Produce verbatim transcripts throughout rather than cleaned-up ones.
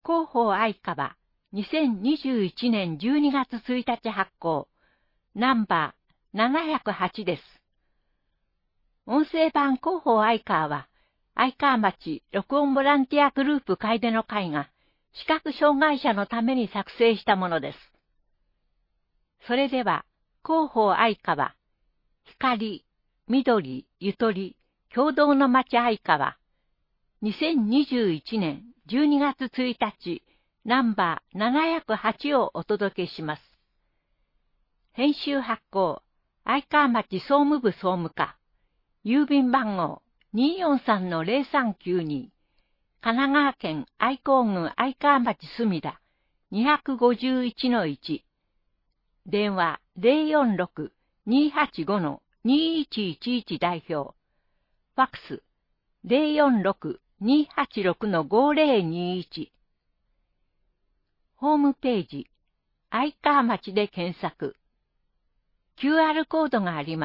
広報愛川にせんにじゅういちねんじゅうにがつついたち発行、ナンバーななひゃくはちです。音声版広報愛川は、愛川町録音ボランティアグループ楓の会が、視覚障害者のために作成したものです。それでは、広報愛川、光、緑、ゆとり、共同の町愛川、にせんにじゅういちねんじゅうにがつついたち、ナンバーななひゃくはちをお届けします。編集発行、愛川町総務部総務課、郵便番号 にーよんさんのゼロさんきゅうに、神奈川県愛好郡愛川町墨田 にーごいちのいち、電話 ゼロよんろく にーはちご にーいちいちいち 代表、ファックス ゼロよんろく にーはちろく ごゼロにいち、ホームページ、愛川町で検索。キューアール コードがあります。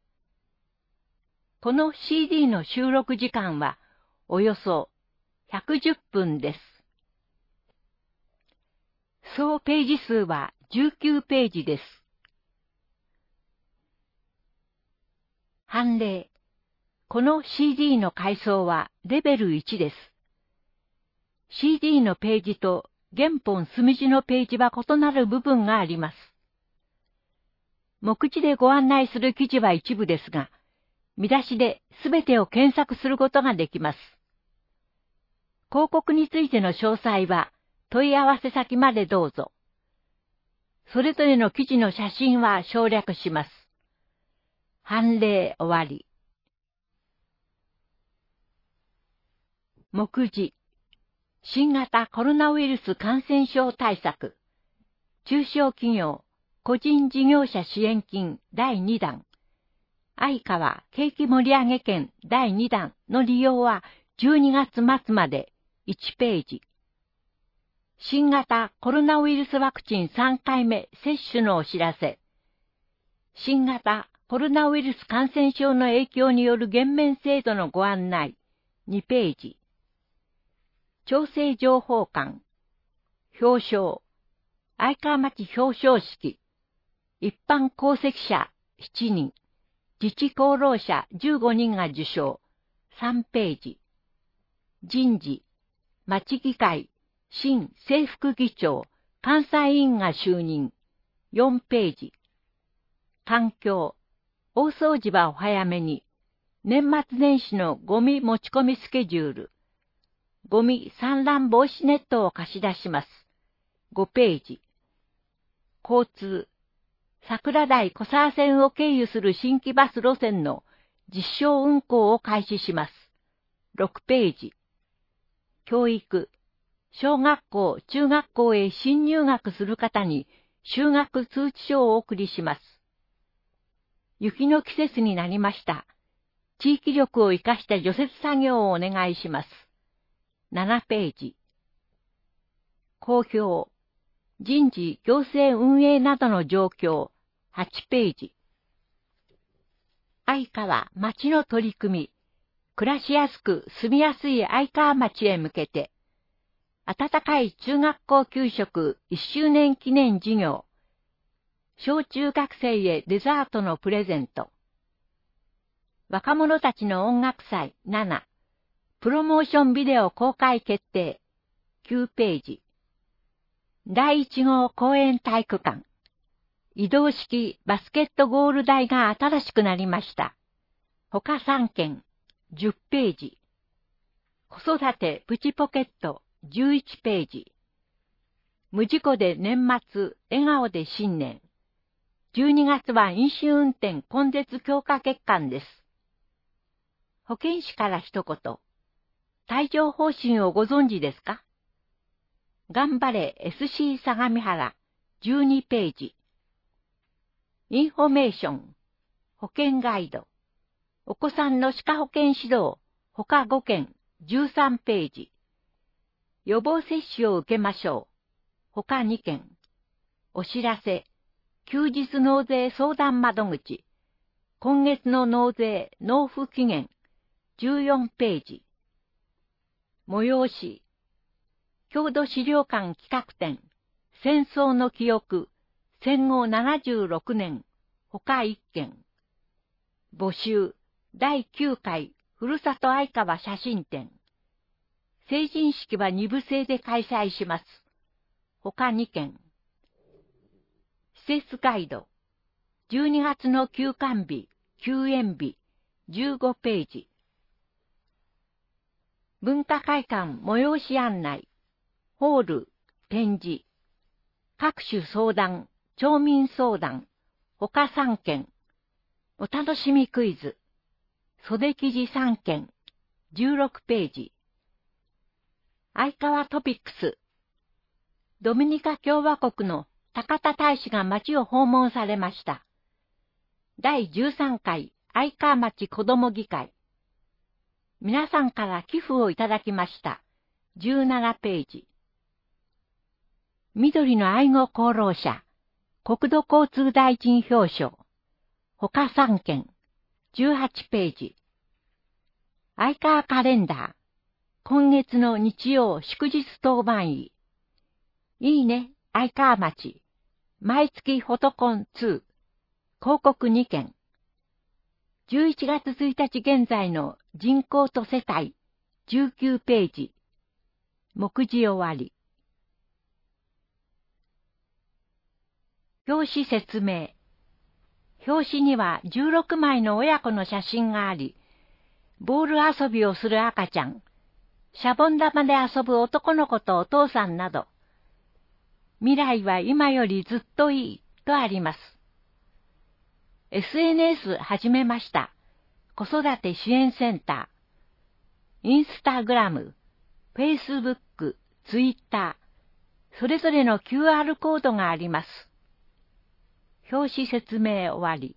この シーディー の収録時間はおよそひゃくじゅっぷんです。総ページ数はじゅうきゅうページです。判例。この シーディー の階層はレベルいちです。シーディー のページと原本墨字のページは異なる部分があります。目次でご案内する記事は一部ですが、見出しですべてを検索することができます。広告についての詳細は問い合わせ先までどうぞ。それぞれの記事の写真は省略します。判例終わり。目次。新型コロナウイルス感染症対策。中小企業、個人事業者支援金だいにだん。愛川景気盛り上げ券だいにだんの利用はじゅうにがつまつまでいちページ。新型コロナウイルスワクチンさんかいめ接種のお知らせ。新型コロナウイルス感染症の影響による減免制度のご案内にページ。調整情報館。表彰。愛川町表彰式。一般功績者しちにん。自治功労者じゅうごにんが受賞。さんページ。人事。町議会。新正副議長。監査委員が就任。よんページ。環境。大掃除はお早めに。年末年始のゴミ持ち込みスケジュール。ゴミ散乱防止ネットを貸し出します。ごページ。交通。桜台小沢線を経由する新規バス路線の実証運行を開始します。ろくページ。教育。小学校、中学校へ新入学する方に就学通知書をお送りします。雪の季節になりました。地域力を生かした除雪作業をお願いします。ななページ。公表。人事、行政運営などの状況。はちページ。愛川町の取り組み。暮らしやすく住みやすい愛川町へ向けて。温かい中学校給食いっしゅうねん記念事業。小中学生へデザートのプレゼント。若者たちの音楽祭なな。プロモーションビデオ公開決定。きゅうページ。だいいち号公園体育館。移動式バスケットゴール台が新しくなりました。他さんけん。じゅっページ。子育てプチポケットじゅういちページ。無事故で年末、笑顔で新年。じゅうにがつは飲酒運転根絶強化月間です。保健師から一言。帯状疱疹をご存知ですか？頑張れ エスシー 相模原じゅうにページ。インフォメーション。保健ガイド。お子さんの歯科保健指導。他ごけんじゅうさんページ。予防接種を受けましょう。他にけん。お知らせ。休日納税相談窓口。今月の納税納付期限。じゅうよんページ。催し。 郷土資料館企画展、戦争の記憶、戦後ななじゅうろくねん、他一件。募集、だいきゅうかい、ふるさと相川写真展。成人式は二部制で開催します。他にけん。施設ガイド。じゅうにがつの休館日、休園日、じゅうごページ。文化会館催し案内。ホール、展示。各種相談、町民相談。他さんけん。お楽しみクイズ。袖記事さんけん。じゅうろくページ。相川トピックス。ドミニカ共和国の高田大使が町を訪問されました。だいじゅうさんかい相川町子ども議会。皆さんから寄付をいただきました。じゅうななページ。緑の愛護功労者。国土交通大臣表彰。他さんけん。じゅうはちページ。相川カレンダー。今月の日曜祝日当番位。いいね、相川町。毎月フォトコンに。広告にけん。じゅういちがつついたち現在の人口と世帯。じゅうきゅうページ。目次終わり。表紙説明。表紙にはじゅうろくまいの親子の写真があり、ボール遊びをする赤ちゃん、シャボン玉で遊ぶ男の子とお父さんなど、未来は今よりずっといいとあります。エスエヌエス 始めました。子育て支援センター。インスタグラム、フェイスブック、ツイッター、それぞれの キューアール コードがあります。表紙説明終わり。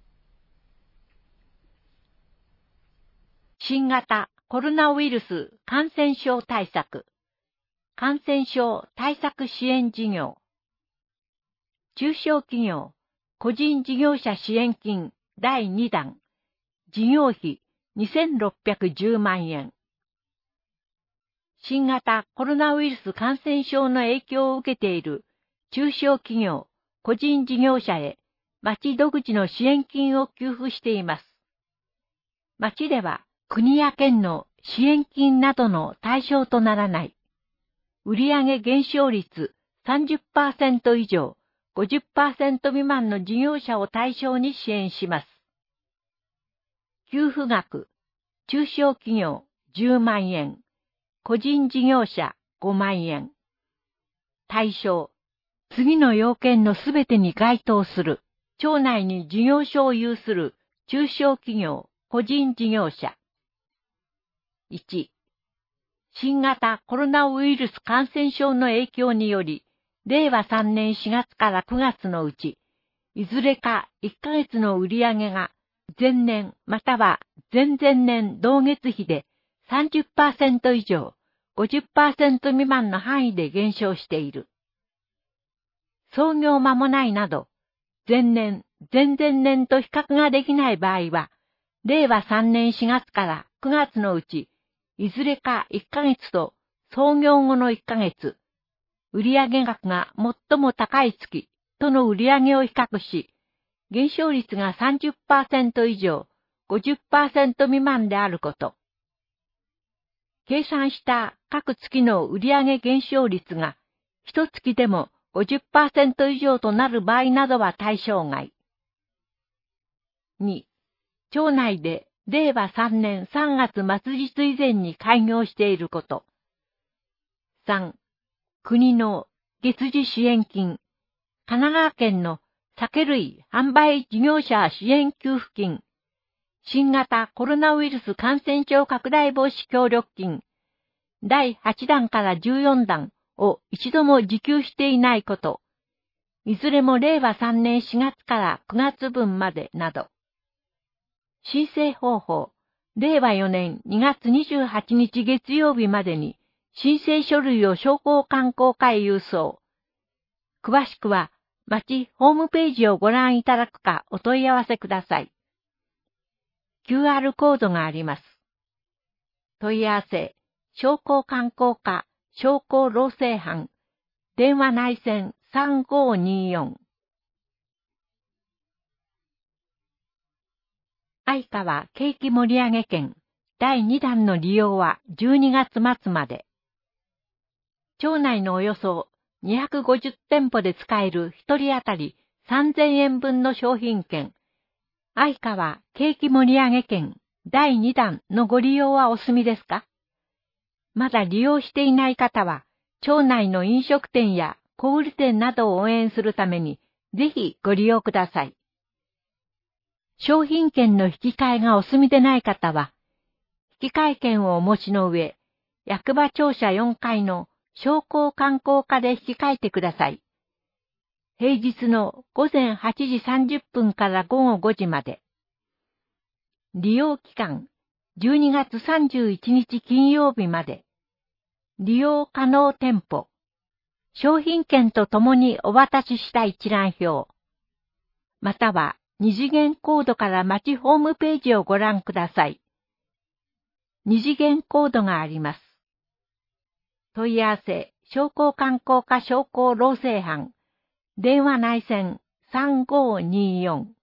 新型コロナウイルス感染症対策。感染症対策支援事業。中小企業、個人事業者支援金だいにだん。事業費にせんろっぴゃくじゅうまんえん。新型コロナウイルス感染症の影響を受けている中小企業、個人事業者へ町独自の支援金を給付しています。町では国や県の支援金などの対象とならない売上減少率 さんじゅっパーセント 以上 ごじゅっパーセント 未満の事業者を対象に支援します。給付額、中小企業じゅうまんえん、個人事業者ごまんえん。対象、次の要件のすべてに該当する、町内に事業所を有する中小企業、個人事業者。いち、新型コロナウイルス感染症の影響により、れいわさんねんしがつからくがつのうち、いずれかいっかげつの売上が前年または前々年同月比で さんじゅっパーセント 以上、ごじゅっパーセント 未満の範囲で減少している。創業間もないなど、前年、前々年と比較ができない場合は、れいわさんねんしがつからくがつのうち、いずれかいっかげつと創業後のいっかげつ、売上額が最も高い月との売上を比較し、減少率が さんじゅっパーセント 以上、ごじゅっパーセント 未満であること。計算した各月の売上減少率が、一月でも ごじゅっパーセント 以上となる場合などは対象外。に、町内でれいわさんねんさんがつ末日以前に開業していること。さん、国の月次支援金、神奈川県の酒類販売事業者支援給付金、新型コロナウイルス感染症拡大防止協力金、だいはちだんからじゅうよんだんを一度も受給していないこと、いずれもれいわさんねんしがつからくがつぶんまでなど。申請方法、れいわよねんにがつにじゅうはちにち月曜日までに申請書類を商工観光課へ郵送。詳しくは町ホームページをご覧いただくかお問い合わせください。キューアール コードがあります。問い合わせ、商工観光課商工労政班、電話内線さんごーにーよん。相川景気盛上券だいに弾の利用はじゅうにがつ末まで。町内のおよそにひゃくごじゅう店舗で使えるひとり当たりさんぜんえん分の商品券、相川景気盛上券だいに弾のご利用はお済みですか？まだ利用していない方は、町内の飲食店や小売店などを応援するために、ぜひご利用ください。商品券の引き換えがお済みでない方は、引き換え券をお持ちの上、役場庁舎よんかいの商工観光課で引き換えてください。平日のごぜんはちじさんじゅっぷんからごごごじまで。利用期間、じゅうにがつさんじゅういちにち金曜日まで。利用可能店舗。商品券とともにお渡しした一覧表。または二次元コードから町ホームページをご覧ください。二次元コードがあります。問い合わせ、商工観光課商工労政班、電話内線さんごーにーよん。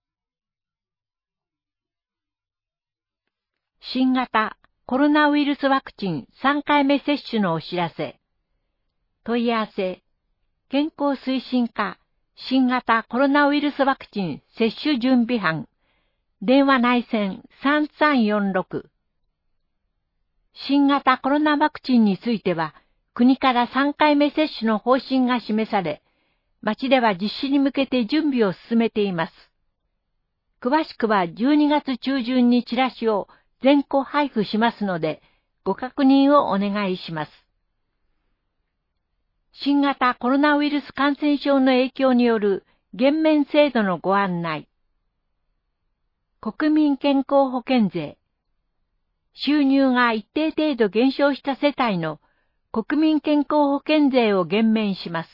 新型コロナウイルスワクチンさんかいめ接種のお知らせ。問い合わせ、健康推進課新型コロナウイルスワクチン接種準備班、電話内線さんさんよんろく。新型コロナワクチンについては、国からさんかいめ接種の方針が示され、町では実施に向けて準備を進めています。詳しくはじゅうにがつ中旬にチラシを全戸配布しますので、ご確認をお願いします。新型コロナウイルス感染症の影響による減免制度のご案内。国民健康保険税。収入が一定程度減少した世帯の国民健康保険税を減免します。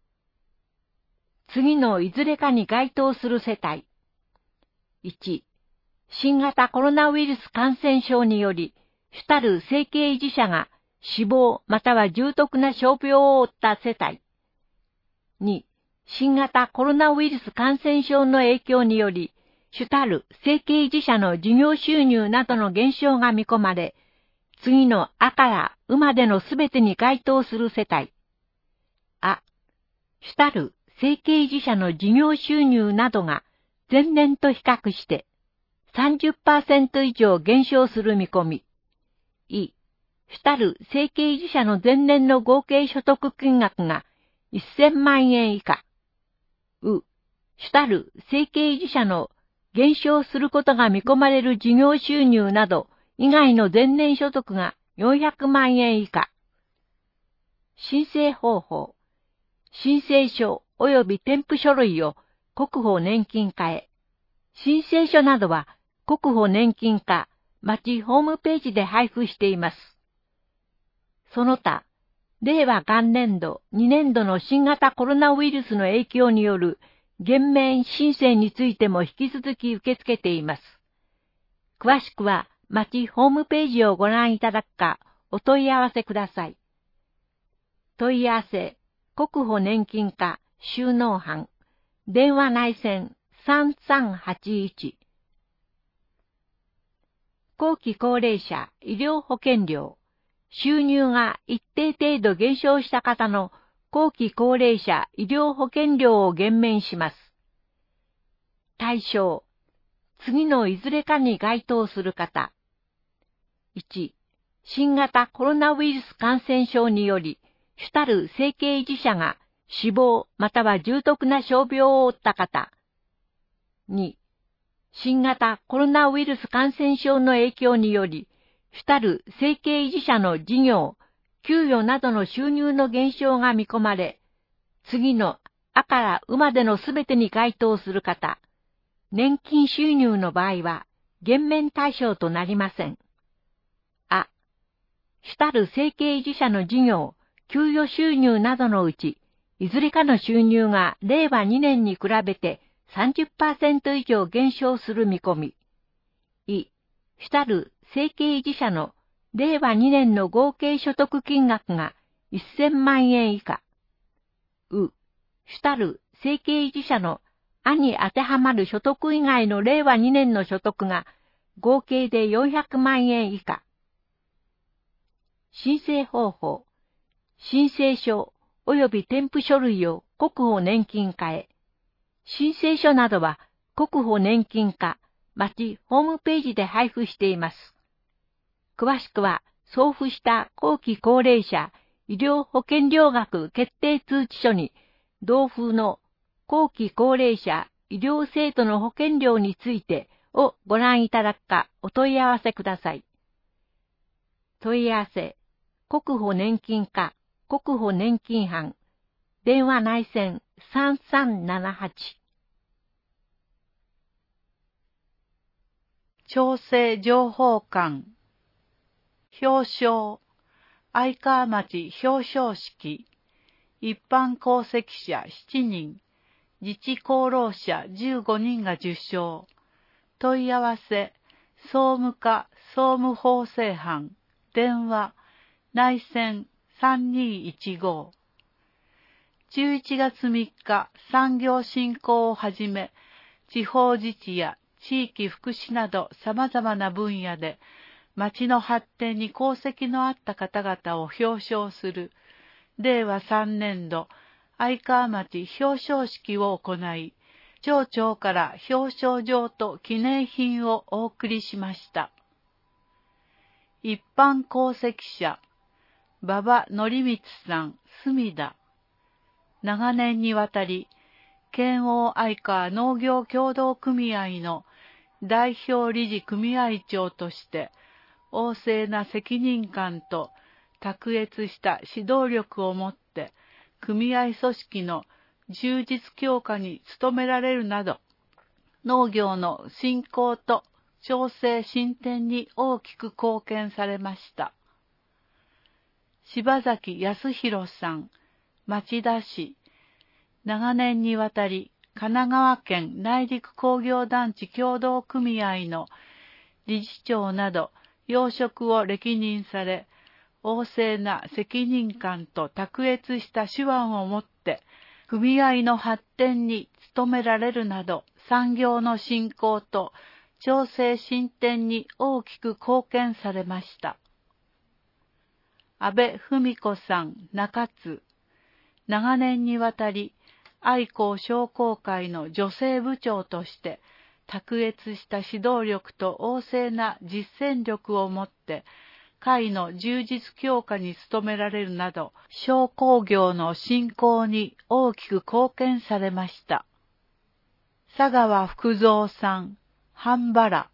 次のいずれかに該当する世帯。いち、新型コロナウイルス感染症により、主たる生計維持者が死亡または重篤な傷病を負った世帯。に、新型コロナウイルス感染症の影響により、主たる生計維持者の事業収入などの減少が見込まれ、次のあからうまでのすべてに該当する世帯。あ、主たる生計維持者の事業収入などが前年と比較して さんじゅっパーセント 以上減少する見込み。い、主たる生計維持者の前年の合計所得金額がせんまんえん以下。う、主たる生計維持者の減少することが見込まれる事業収入など以外の前年所得がよんひゃくまんえん以下。申請方法。申請書及び添付書類を国保年金課へ。申請書などは国保年金課町ホームページで配布しています。その他、令和元年度、にねんどの新型コロナウイルスの影響による減免申請についても引き続き受け付けています。詳しくは町ホームページをご覧いただくかお問い合わせください。問い合わせ、国保年金課収納班、電話内線さんさんはちいち。後期高齢者医療保険料。収入が一定程度減少した方の後期高齢者医療保険料を減免します。対象。次のいずれかに該当する方。いち、新型コロナウイルス感染症により、主たる生計維持者が死亡または重篤な傷病を負った方。に、新型コロナウイルス感染症の影響により、主たる生計維持者の事業、給与などの収入の減少が見込まれ、次のあからうまでのすべてに該当する方、年金収入の場合は減免対象となりません。あ、主たる生計維持者の事業、給与収入などのうち、いずれかの収入が令和にねんに比べて さんじゅっパーセント 以上減少する見込み。い、主たる生計維持者の令和にねんの合計所得金額がせんまんえん以下。う、主たる生計維持者のあに当てはまる所得以外のれいわにねんの所得が合計でよんひゃくまんえん以下。申請方法。申請書及び添付書類を国保年金課へ。申請書などは国保年金課、町ホームページで配布しています。詳しくは送付した後期高齢者医療保険料額決定通知書に同封の後期高齢者医療制度の保険料についてをご覧いただくかお問い合わせください。問い合わせ、国保年金課、国保年金班、電話内線さんさんななはち。 調整情報館、表彰、愛川町表彰式、一般功績者しちにん、自治功労者じゅうごにんが受賞。問い合わせ、総務課総務法制班、電話、内線さんにいちご。じゅういちがつみっか、産業振興をはじめ、地方自治や地域福祉など様々な分野で、町の発展に功績のあった方々を表彰する、れいわさんねんど愛川町表彰式を行い、町長から表彰状と記念品をお送りしました。一般功績者、馬場則光さん、隅田。長年にわたり、県央愛川農業協同組合の代表理事組合長として、旺盛な責任感と卓越した指導力をもって、組合組織の充実強化に努められるなど、農業の振興と調整進展に大きく貢献されました。柴崎康弘さん、町田市。長年にわたり、神奈川県内陸工業団地協同組合の理事長など、要職を歴任され、旺盛な責任感と卓越した手腕をもって、組合の発展に努められるなど、産業の振興と調整進展に大きく貢献されました。安倍文子さん、中津。長年にわたり、愛好商工会の女性部長として、卓越した指導力と旺盛な実践力をもって、会の充実強化に努められるなど、商工業の振興に大きく貢献されました。佐川福蔵さん、半原。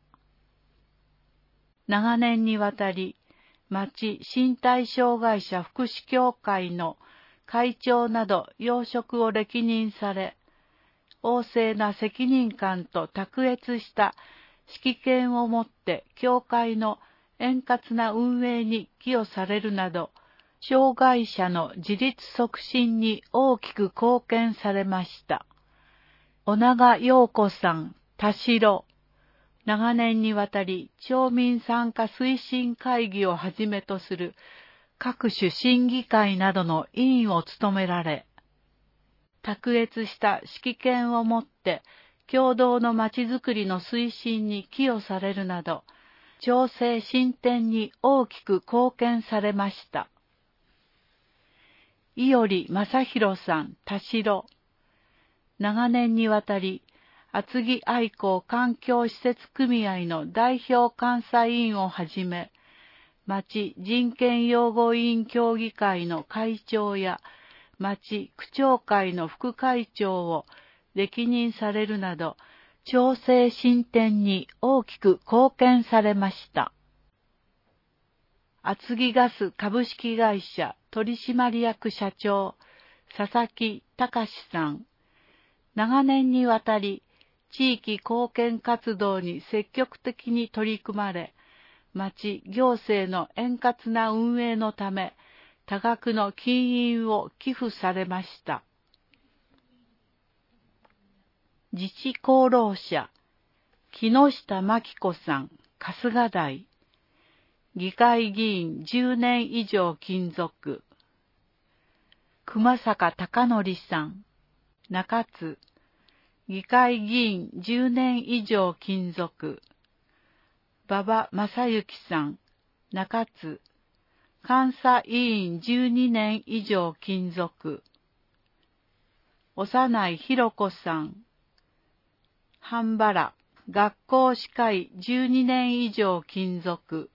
長年にわたり、町身体障害者福祉協会の会長など要職を歴任され、旺盛な責任感と卓越した指揮権をもって協会の円滑な運営に寄与されるなど、障害者の自立促進に大きく貢献されました。小長陽子さん、田代。長年にわたり町民参加推進会議をはじめとする各種審議会などの委員を務められ、卓越した指揮権をもって共同のまちづくりの推進に寄与されるなど、調整進展に大きく貢献されました。伊織正弘さん、田代。長年にわたり、厚木愛好環境施設組合の代表監査委員をはじめ、町人権擁護委員協議会の会長や、町区長会の副会長を歴任されるなど、調整進展に大きく貢献されました。厚木ガス株式会社取締役社長、佐々木隆さん。長年にわたり、地域貢献活動に積極的に取り組まれ、町行政の円滑な運営のため、多額の金印を寄付されました。自治功労者、木下真紀子さん、春日台。議会議員じゅうねん以上勤続。 熊坂貴則さん、中津、議会議員じゅうねん以上勤続。馬場正幸さん、中津、監査委員じゅうにねん以上勤続。幼いひろ子さん、半原、学校司会じゅうにねん以上勤続。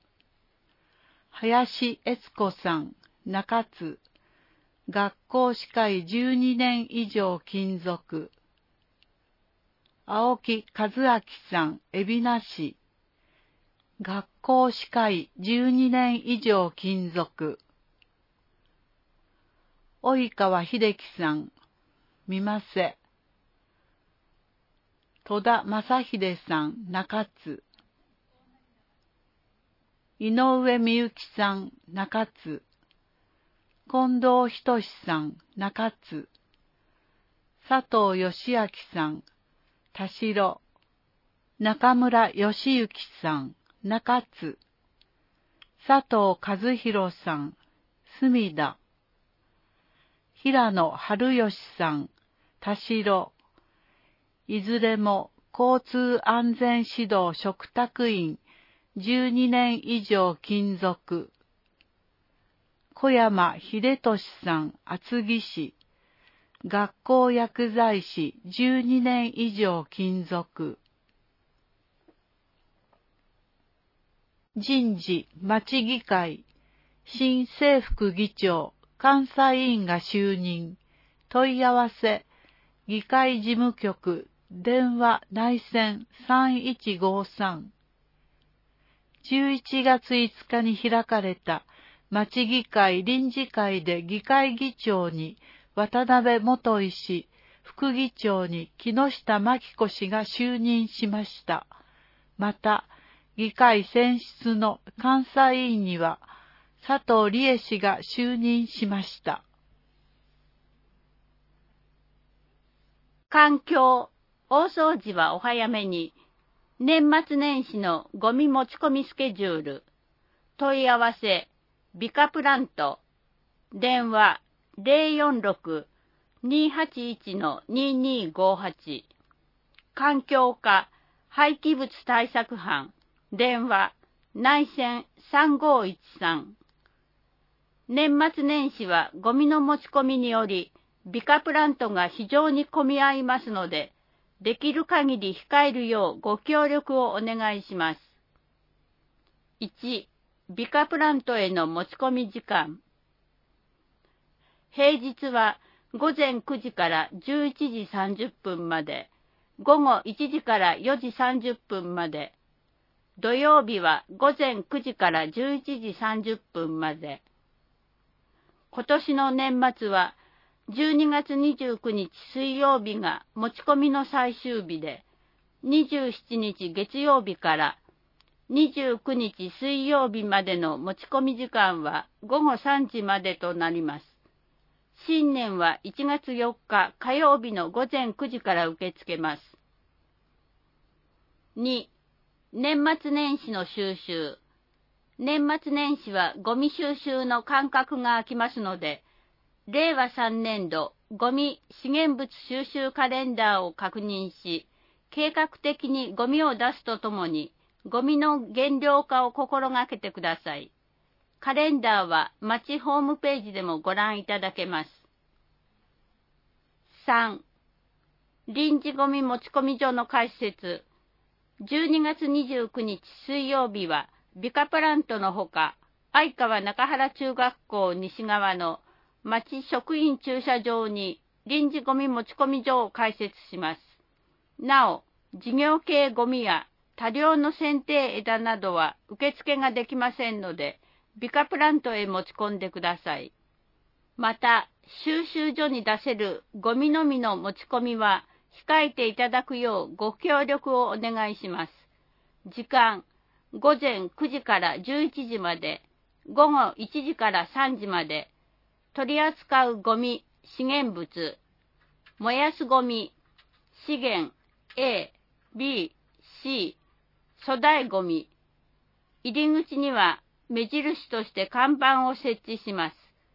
林悦子さん、中津、学校司会じゅうにねん以上勤続。青木和明さん、海老名市、学校司会じゅうにねん以上勤続。及川秀樹さん、三ませ。戸田正秀さん、中津。井上美幸さん、中津。近藤仁さん、中津。佐藤義明さん、田代。中村義行さん、中津。佐藤和弘さん、隅田。平野春義さん、田代。いずれも交通安全指導嘱託員じゅうにねん以上勤続。小山秀俊さん、厚木市。学校薬剤師じゅうにねん以上勤続。人事、町議会、新制服議長、監査委員が就任。問い合わせ、議会事務局、電話内線さんいちごさん。じゅういちがついつかに開かれた町議会臨時会で議会議長に渡辺元医師、副議長に木下真紀子氏が就任しました。また、議会選出の監査委員には佐藤理恵氏が就任しました。 環境、大掃除はお早めに。年末年始のゴミ持ち込みスケジュール。問い合わせ、ビカプラント。電話、ゼロよんろく にーはちいち にーにーごはち。環境課、廃棄物対策班。電話、内線さんごいちさん。年末年始はゴミの持ち込みにより、ビカプラントが非常に混み合いますので、できる限り控えるようご協力をお願いします。いち. ビカプラントへの持ち込み時間。平日はごぜんくじからじゅういちじさんじゅっぷんまで、ごごいちじからよじさんじゅっぷんまで、土曜日はごぜんくじからじゅういちじさんじゅっぷんまで。今年の年末はじゅうにがつにじゅうくにち水曜日が持ち込みの最終日で、にじゅうしちにち月曜日からにじゅうくにち水曜日までの持ち込み時間はごごさんじまでとなります。新年はいちがつよっか火曜日のごぜんくじから受け付けます。に. 年末年始の収集。年末年始はゴミ収集の間隔が空きますので、れいわさんねんどゴミ資源物収集カレンダーを確認し、計画的にゴミを出すとともに、ゴミの減量化を心がけてください。カレンダーは町ホームページでもご覧いただけます。さん. 臨時ゴミ持ち込み所の開設。じゅうにがつにじゅうくにち水曜日は、ビカプラントのほか、相川中原中学校西側の町職員駐車場に臨時ゴミ持ち込み所を開設します。なお、事業系ゴミや多量の剪定枝などは受付ができませんので、ビカプラントへ持ち込んでください。また、収集所に出せるゴミのみの持ち込みは控えていただくようご協力をお願いします。時間、ごぜんくじからじゅういちじまで、ごごいちじからさんじまで、取り扱うゴミ、資源物、燃やすゴミ、資源、A、B、C、粗大ゴミ。入り口には目印として看板を設置します。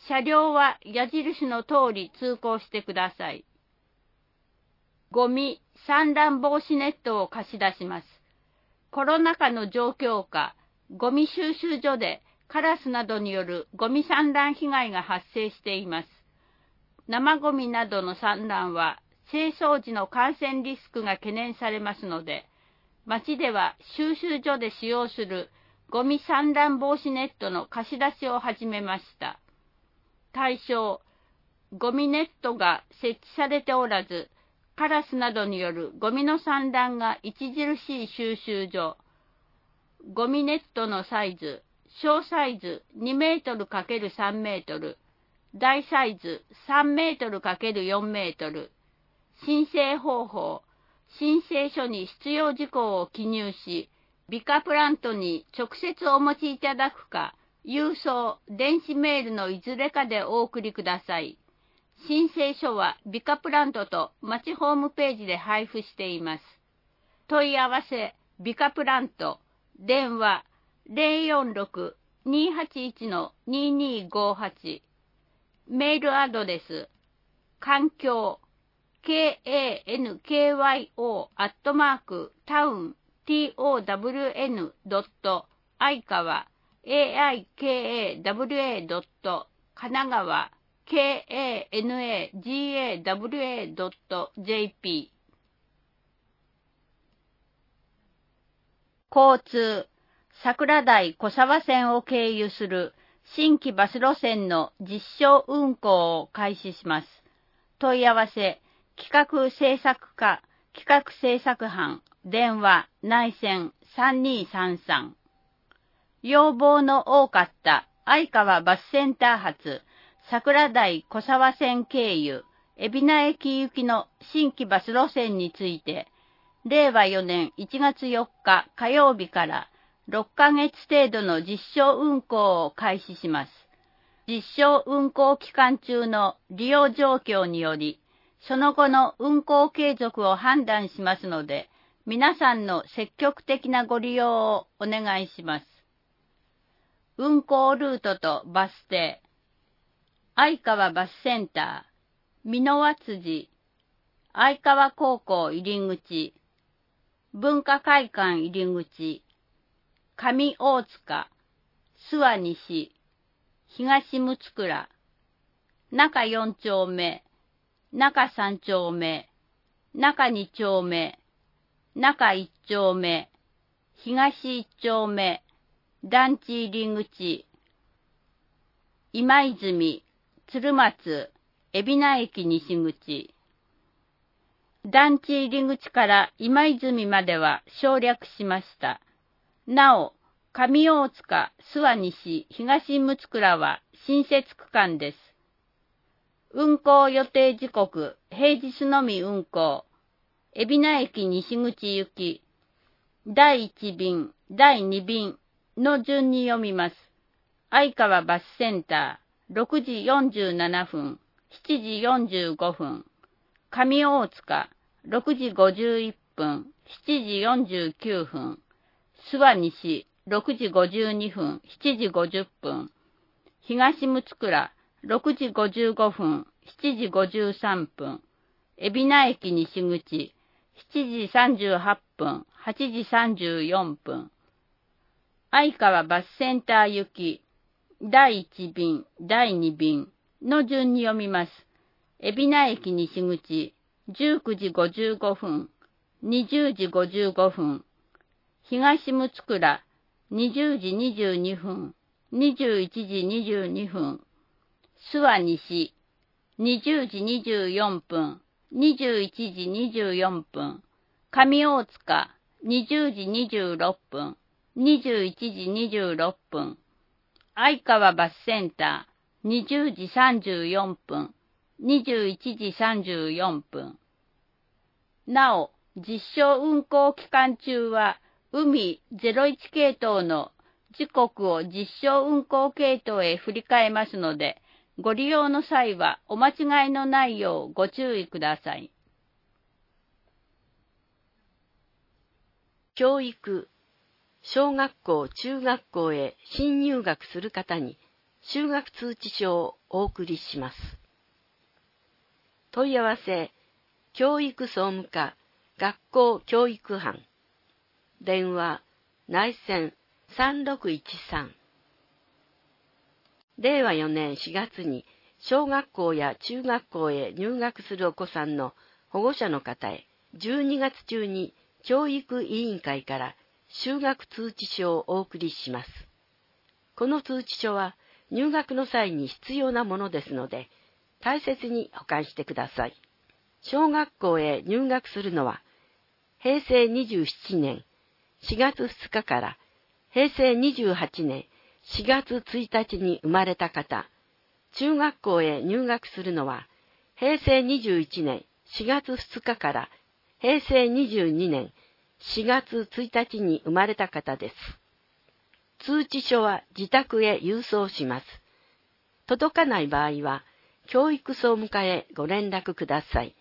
車両は矢印の通り通行してください。ゴミ、散乱防止ネットを貸し出します。コロナ禍の状況下、ゴミ収集所でカラスなどによるゴミ散乱被害が発生しています。生ゴミなどの散乱は清掃時の感染リスクが懸念されますので、町では収集所で使用するゴミ散乱防止ネットの貸し出しを始めました。対象、ゴミネットが設置されておらず、カラスなどによるゴミの散乱が著しい収集所。ゴミネットのサイズ、小サイズにメートルかけるさんメートル、大サイズさんメートルかけるよんメートル。申請方法、申請書に必要事項を記入し、ビカプラントに直接お持ちいただくか、郵送、電子メールのいずれかでお送りください。申請書はビカプラントと町ホームページで配布しています。問い合わせ、ビカプラント、電話 ゼロよんろく にーはちいち にーにーごーはち、メールアドレス、環境、ケーエーエヌケーワイオー アットマーク、タウン、トウン ドット、愛川、エーアイケーエーダブリューエー ドット、神奈川、ケーエーエヌエージーエーダブリューエー ドット ジェーピー。交通、桜台小沢線を経由する新規バス路線の実証運行を開始します。問い合わせ、企画制作課、企画制作班、電話、内線さんにーさんさん。要望の多かった愛川バスセンター発、桜台小沢線経由、海老名駅行きの新規バス路線について、れいわよねんいちがつよっか火曜日からろっかげつ程度の実証運行を開始します。実証運行期間中の利用状況により、その後の運行継続を判断しますので、皆さんの積極的なご利用をお願いします。運行ルートとバス停、愛川バスセンター、美濃和辻、愛川高校入口、文化会館入口、上大塚、諏訪西、東六倉、中四丁目、中三丁目、中二丁目、中一丁目、東一丁目、団地入口、今泉、鶴松、海老名駅西口。団地入口から今泉までは省略しました。なお、上大塚、諏訪西、東六倉は新設区間です。運行予定時刻、平日のみ運行。海老名駅西口行き。だいいち便、だいに便の順に読みます。愛川バスセンター、ろくじよんじゅうななふん、しちじよんじゅうごふん。上大塚、ろくじごじゅういっぷん、しちじよんじゅうきゅうふん。諏訪西、ろくじごじゅうにふん、しちじごじゅっぷん。東六倉、ろくじごじゅうごふん、しちじごじゅうさんぷん。海老名駅西口、しちじさんじゅうはっぷん、はちじさんじゅうよんぷん。愛川バスセンター行き、だいいち便、だいに便の順に読みます。海老名駅西口、じゅうくじごじゅうごふん、にじゅうじごじゅうごふん。東六倉、にじゅうじにじゅうにふん、にじゅういちじにじゅうにふん。諏訪西、にじゅうじにじゅうよんぷん、にじゅういちじにじゅうよんぷん。上大塚、にじゅうじにじゅうろっぷん、にじゅういちじにじゅうろっぷん。愛川バスセンター、にじゅうじさんじゅうよんぷん、にじゅういちじさんじゅうよんぷん。なお、実証運行期間中は、海ゼロいち系統の時刻を実証運行系統へ振り替えますので、ご利用の際はお間違いのないようご注意ください。 教育、小学校、中学校へ新入学する方に、 就学通知書をお送りします。問い合わせ、教育総務課学校教育班。電話、内線さんろくいちさん。れいわよねんしがつに小学校や中学校へ入学するお子さんの保護者の方へ、じゅうにがつ中に教育委員会から就学通知書をお送りします。この通知書は入学の際に必要なものですので、大切に保管してください。小学校へ入学するのは、へいせいにじゅうななねんしがつふつかからへいせいにじゅうはちねんしがつついたちに生まれた方、中学校へ入学するのは、へいせいにじゅういちねんしがつふつかからへいせいにじゅうにねんしがつついたちに生まれた方です。通知書は自宅へ郵送します。届かない場合は、教育総務課へご連絡ください。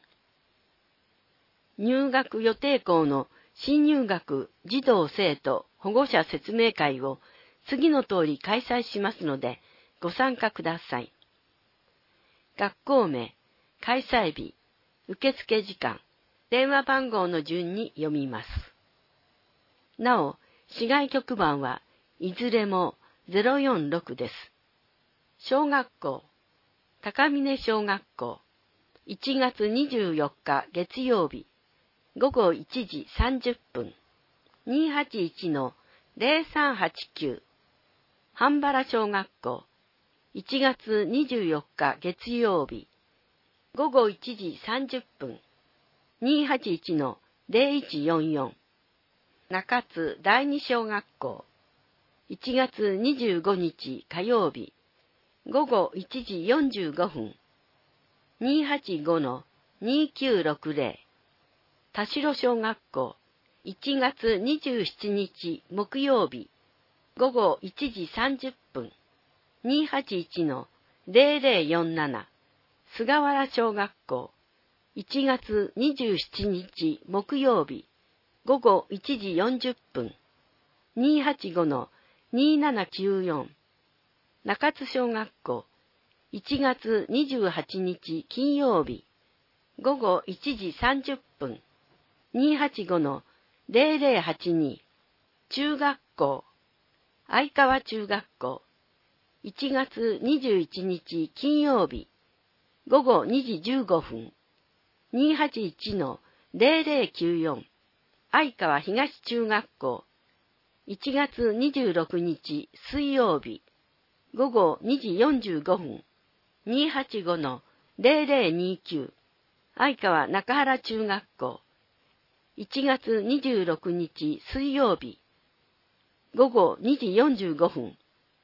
入学予定校の新入学児童生徒保護者説明会を次の通り開催しますので、ご参加ください。学校名、開催日、受付時間、電話番号の順に読みます。なお、市外局番はいずれもゼロよんろくです。小学校、高峰小学校、いちがつにじゅうよっか月曜日、ごごいちじさんじゅっぷん、にーはちいちのぜろさんはちきゅう、半原小学校、いちがつにじゅうよっか月曜日、ごごいちじさんじゅっぷん、にーはちいちのぜろいちよんよん、中津第二小学校、いちがつにじゅうごにち火曜日、ごごいちじよんじゅうごふん、にーはちごのにーきゅうろくぜろ、田代小学校、いちがつにじゅうしちにち木曜日、ごごいちじさんじゅっぷん、にーはちいちのぜろぜろよんなな、菅原小学校、いちがつにじゅうしちにち木曜日、ごごいちじよんじゅっぷん、にーはちごのにーななきゅうよん、中津小学校、いちがつにじゅうはちにち金曜日、ごごいちじさんじゅっぷん、にーはちごのぜろぜろはちに、中学校、相川中学校、いちがつにじゅういちにち金曜日、ごごにじじゅうごふん、にーはちいちのぜろぜろきゅうよん、相川東中学校、いちがつにじゅうろくにち水曜日、ごごにじよんじゅうごふん、にーはちごのぜろぜろにきゅう、相川中原中学校、いちがつにじゅうろくにち水曜日、ごごにじよんじゅうごふん、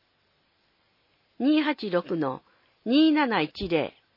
にーはちろくのにーなないちぜろ、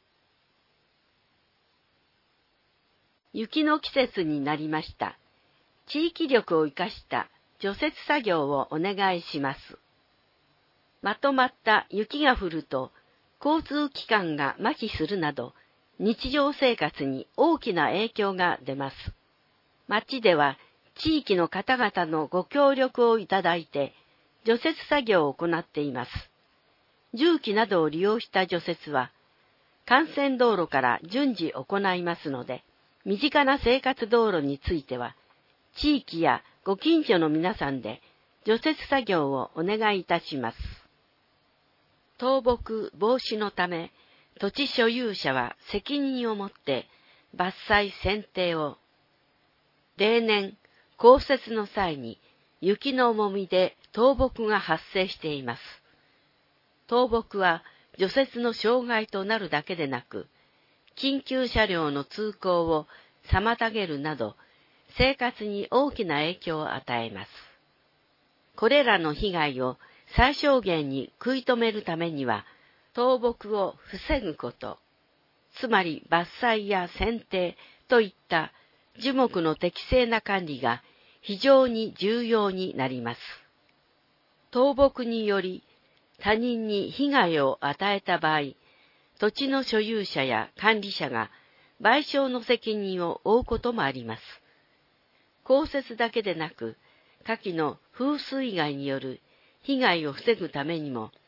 雪の季節になりました。地域力を生かした除雪作業をお願いします。まとまった雪が降ると、交通機関が麻痺するなど、日常生活に大きな影響が出ます。町では地域の方々のご協力をいただいて、除雪作業を行っています。重機などを利用した除雪は、幹線道路から順次行いますので、身近な生活道路については、地域やご近所の皆さんで除雪作業をお願いいたします。倒木防止のため、土地所有者は責任を持って伐採剪定を。例年、降雪の際に雪の重みで倒木が発生しています。倒木は除雪の障害となるだけでなく、緊急車両の通行を妨げるなど、生活に大きな影響を与えます。これらの被害を最小限に食い止めるためには、倒木を防ぐこと、つまり伐採や剪定といった樹木の適正な管理が非常に重要になります。倒木により他人に被害を与えた場合、土地の所有者や管理者が賠償の責任を負うこともあります。降雪だけでなく、下記の風水害による被害を防ぐためにも、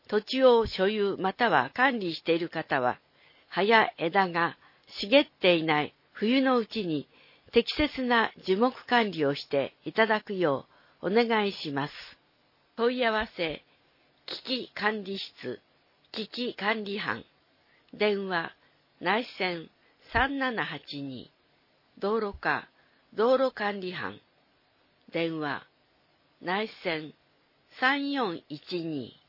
土地を所有または管理している方は、葉や枝が茂っていない冬のうちに適切な樹木管理をしていただくようお願いします。問い合わせ、危機管理室、危機管理班、電話、内線さんななはちに、道路課、道路管理班、電話、内線さんよんいちに。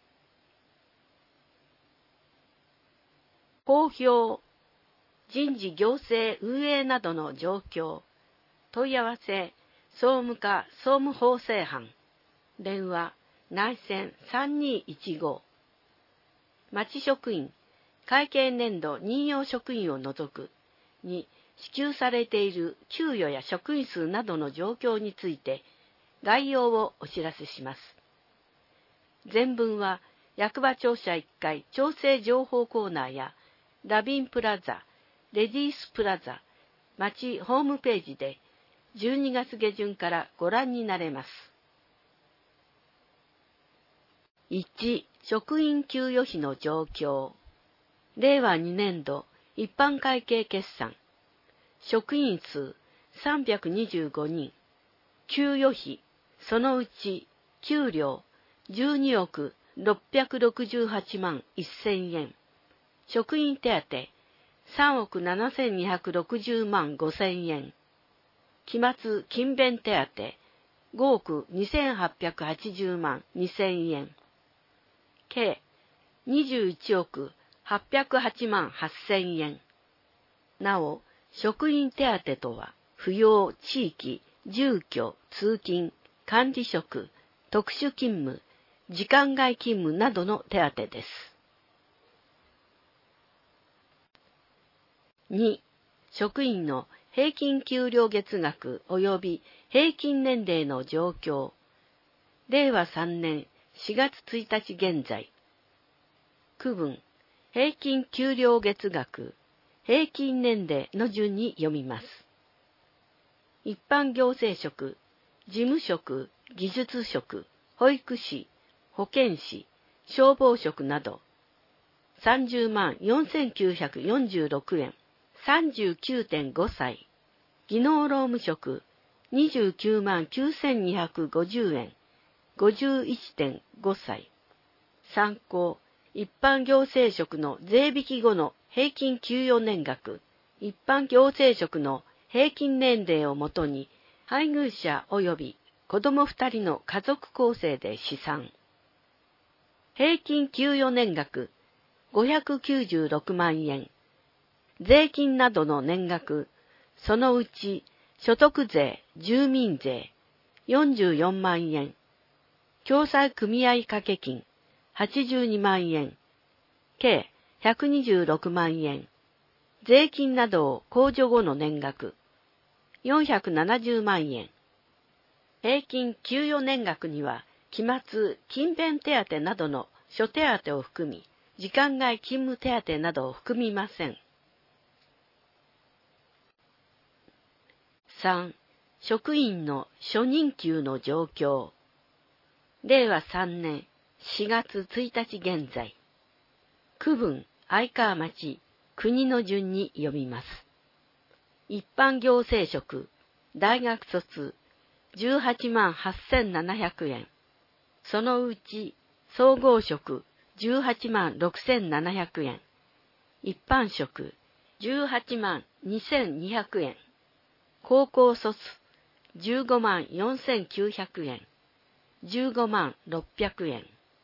公表、人事行政運営などの状況、問い合わせ、総務課総務法制班、電話、内線さんにいちご。町職員、会計年度任用職員を除くに支給されている給与や職員数などの状況について概要をお知らせします。全文は役場庁舎いっかい調整情報コーナーやラビンプラザ、レディースプラザ、町ホームページでじゅうにがつげじゅんからご覧になれます。いち. 職員給与費の状況。れいわにねんど一般会計決算。職員数さんびゃくにじゅうごにん。給与費、そのうち給料じゅうにおくろっぴゃくろくじゅうはちまんせんえん。職員手当さんおくななせんにひゃくろくじゅうまんごせんえん。期末勤勉手当ごおくにせんはっぴゃくはちじゅうまんにせんえん。計にじゅういちおくはっぴゃくはちまんはっせんえん。なお、職員手当とは、扶養、地域、住居、通勤、管理職、特殊勤務、時間外勤務などの手当です。に. 職員の平均給料月額及び平均年齢の状況。れいわさんねんしがつついたち現在。区分、平均給料月額、平均年齢の順に読みます。一般行政職、事務職、技術職、保育士、保健師、消防職など、さんじゅうまんよんせんきゅうひゃくよんじゅうろくえん、さんじゅうきゅうてんごさい。技能労務職、にじゅうきゅうまんきゅうせんにひゃくごじゅうえん、ごじゅういってんごさい。参考、一般行政職の税引き後の平均給与年額、一般行政職の平均年齢をもとに、配偶者及び子供ふたりの家族構成で試算。平均給与年額、ごひゃくきゅうじゅうろくまんえん。税金などの年額、そのうち所得税、住民税、よんじゅうよんまんえん。共済組合掛け金、はちじゅうにまんえん。計ひゃくにじゅうろくまんえん。税金などを控除後の年額、よんひゃくななじゅうまんえん。平均給与年額には、期末、勤勉手当などの諸手当を含み、時間外勤務手当などを含みません。さん. 職員の初任給の状況。れいわさんねんしがつついたち現在。区分、愛川町、国の順に読みます。一般行政職、大学卒、じゅうはちまんはっせんななひゃくえん。そのうち、総合職、じゅうはちまんろくせんななひゃくえん。一般職、じゅうはちまんにせんにひゃくえん。高校卒、じゅうごまんよんせんきゅうひゃくえん。じゅうごまんろっぴゃくえん。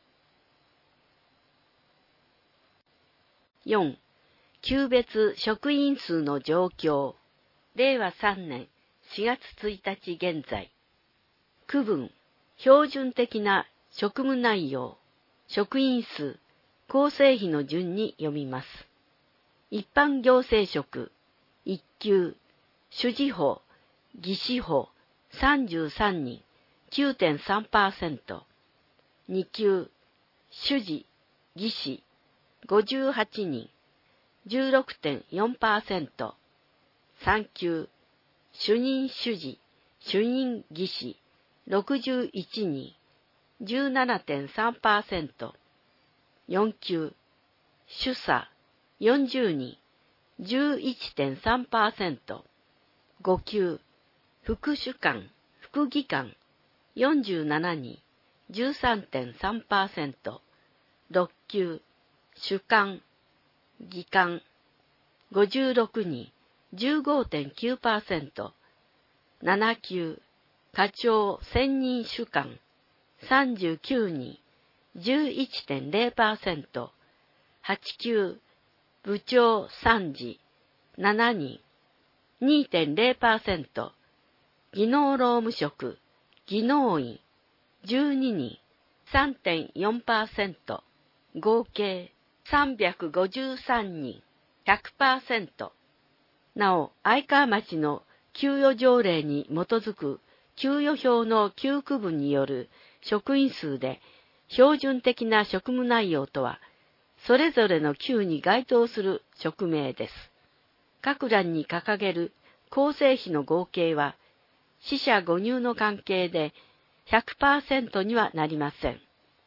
よん. 級別職員数の状況。れいわさんねんしがつついたち現在。区分、標準的な職務内容、職員数、構成比の順に読みます。一般行政職、いっきゅう、主事法、技師法、さんじゅうさんにん、きゅうてんさんパーセント。にきゅう、主事、技師、ごじゅうはちにん、じゅうろくてんよんパーセント。さんきゅう、主任主事、主任技師、ろくじゅういちにん、じゅうななてんさんパーセント。 よん級、主査よんじゅうにん、じゅういってんさんパーセント、ご級、副主幹、副議官よんじゅうななにん、じゅうさんてんさんパーセント、ろっ級、主幹、議官ごじゅうろくにん、じゅうごてんきゅうパーセント、なな級、課長専任主幹さんじゅうきゅうにん、じゅういってんゼロパーセント、はち級、部長さん次ななにん、にてんゼロパーセント、技能労務職、技能員じゅうににん、さんてんよんパーセント、合計さんびゃくごじゅうさんにん、ひゃくパーセント。なお、愛川町の給与条例に基づく給与表の給区分による職員数で標準的な職務内容とは、それぞれの級に該当する職名です。各欄に掲げる構成比の合計は、四捨五入の関係で ひゃくパーセント にはなりません。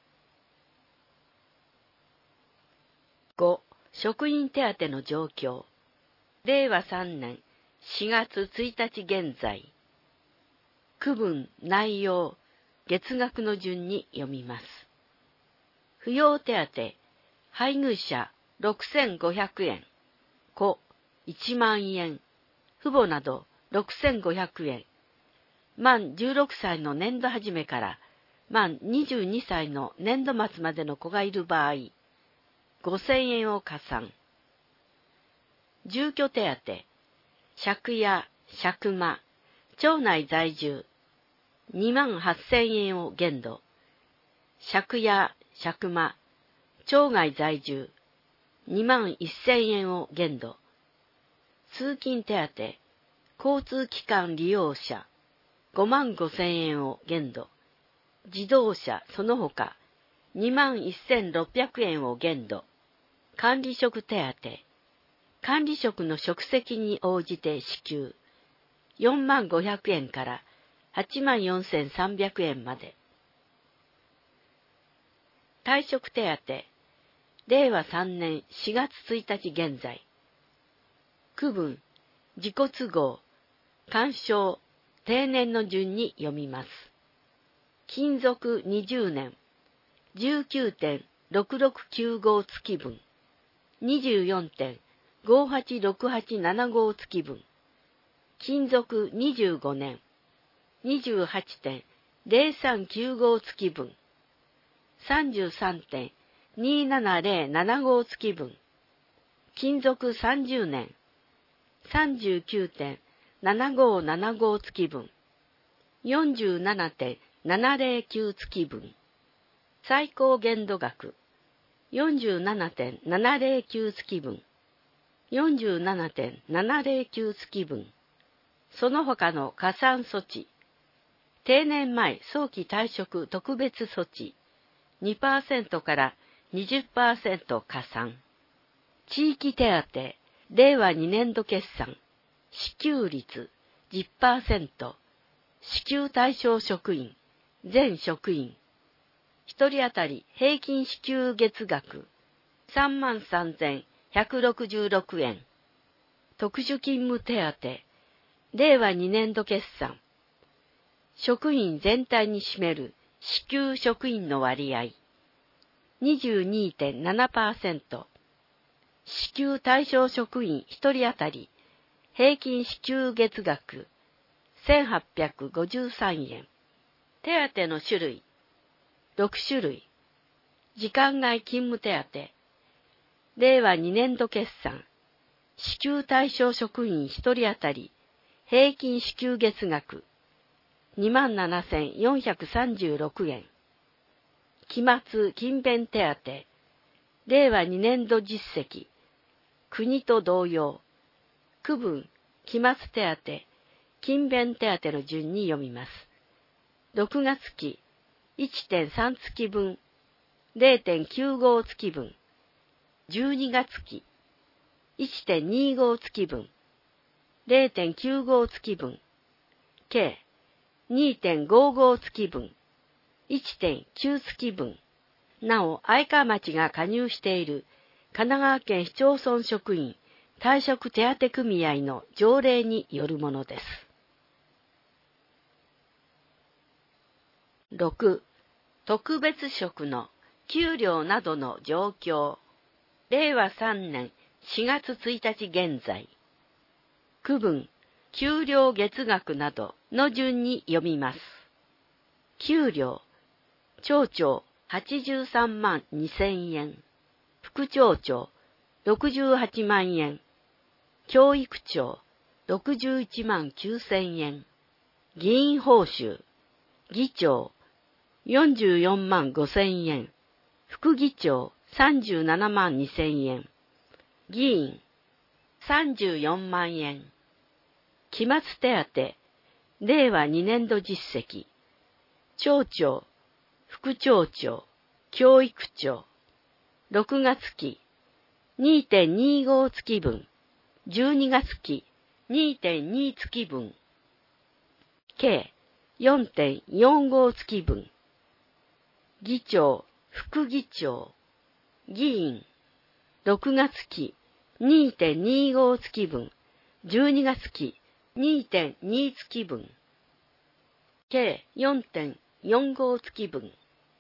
ご. 職員手当の状況。れいわさんねんしがつついたち現在。区分、内容、月額の順に読みます。扶養手当、配偶者ろくせんごひゃくえん、子いちまんえん、父母などろくせんごひゃくえん、満じゅうろくさいの年度始めから満にじゅうにさいの年度末までの子がいる場合、ごせんえんを加算。住居手当、借家、借間、町内在住、にまんはっせんえんを限度。借家、借間、町外在住、にまんせんえんを限度。通勤手当、交通機関利用者、ごまんごせんえんを限度。自動車その他、にまんせんろっぴゃくえんを限度。管理職手当、管理職の職責に応じて支給、よんまんごひゃくえんからはちまんよんせんさんびゃくえんまで。退職手当、れいわさんねんしがつついたち現在。区分、自己都合、干渉、定年の順に読みます。勤続にじゅうねん、じゅうきゅうてんろくろくきゅうご月分、にじゅうよんてんごはちろくはちななご月分、勤続にじゅうごねん、にじゅうはちてんゼロさんきゅうご月分、さんじゅうさんてんにーななぜろななご月分、勤続さんじゅうねん、さんじゅうきゅうてんななごななご月分、よんじゅうななてんななぜろきゅう月分、最高限度額、よんじゅうななてんななぜろきゅう月分、よんじゅうななてんななぜろきゅう月分、その他の加算措置、定年前早期退職特別措置、にパーセント から にじゅっパーセント 加算。地域手当、れいわにねんど決算、支給率 じゅっパーセント、支給対象職員、全職員、一人当たり平均支給月額さんまんさんぜんひゃくろくじゅうろくえん。特殊勤務手当、れいわにねんど決算、職員全体に占める支給職員の割合 にじゅうにてんななパーセント、支給対象職員一人当たり平均支給月額せんはっぴゃくごじゅうさんえん。手当の種類ろくしゅるい。時間外勤務手当、れいわにねんど決算、支給対象職員一人当たり平均支給月額にまんななせんよんひゃくさんじゅうろくえん。期末勤勉手当、れいわにねんど実績、国と同様、区分、期末手当、勤勉手当の順に読みます。ろくがつ期、いってんさん月分、れいてんきゅうご月分、じゅうにがつ期、いってんにご月分、れいてんきゅうご月分、計 にてんごご月分、いってんきゅう月分、 なお、愛川町が加入している神奈川県市町村職員退職手当組合の条例によるものです。ろく. 特別職の給料などの状況。れいわさんねんしがつついたち現在。区分、給料月額などの順に読みます。給料、町長はちじゅうさんまんにせんえん、副町長ろくじゅうはちまんえん、教育長ろくじゅういちまんきゅうせんえん、議員報酬、議長よんじゅうよんまんごせんえん、副議長さんじゅうななまんにせんえん、議員さんじゅうよんまんえん、期末手当、れいわにねんど実績、町長、副町長、教育長、ろくがつき にてんにじゅうご 月分、じゅうにがつき にてんに 月分、計 よんてんよんご 月分、議長、副議長、議員、ろくがつき にてんにじゅうご 月分、じゅうにがつき にてんに 月分、計 よんてんよんご 月分。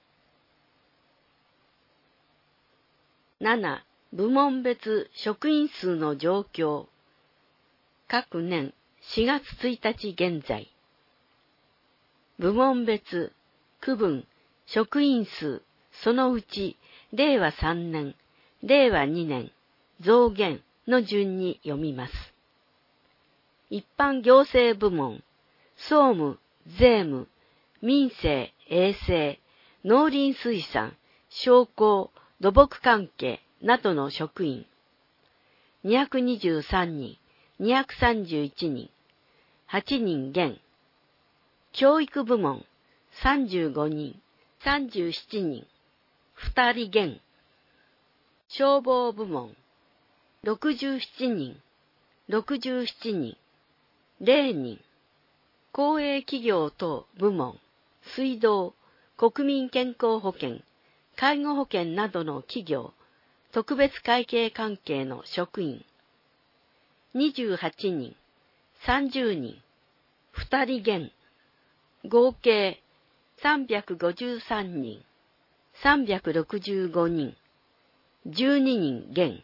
なな. 部門別職員数の状況。各年しがつついたち現在。部門別、区分、職員数、そのうち、れいわさんねん、れいわにねん、増減の順に読みます。一般行政部門、総務、税務、民生、衛生、農林水産、商工、土木関係などの職員、にひゃくにじゅうさんにん、にひゃくさんじゅういちにん、はちにん減。教育部門、さんじゅうごにん、さんじゅうななにん、ふたり減。消防部門、ろくじゅうななにん、ろくじゅうななにん、れいにん。公営企業等部門、水道、国民健康保険、介護保険などの企業、特別会計関係の職員、にじゅうはちにん、さんじゅうにん、ふたり減。合計さんびゃくごじゅうさんにん、さんびゃくろくじゅうごにん、じゅうににん減。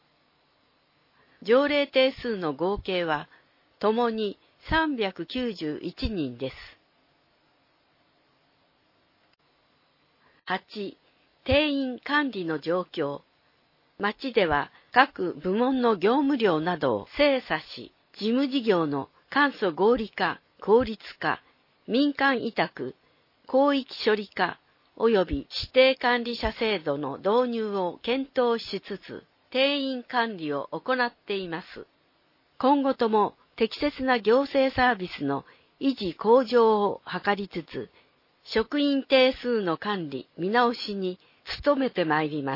条例定数の合計は、ともにさんびゃくきゅうじゅういちにんです。はち. 定員管理の状況。町では各部門の業務量などを精査し、事務事業の簡素合理化、効率化、民間委託、広域処理化及び指定管理者制度の導入を検討しつつ、定員管理を行っています。今後とも適切な行政サービスの維持向上を図りつつ、職員定数の管理見直しに努めてまいります。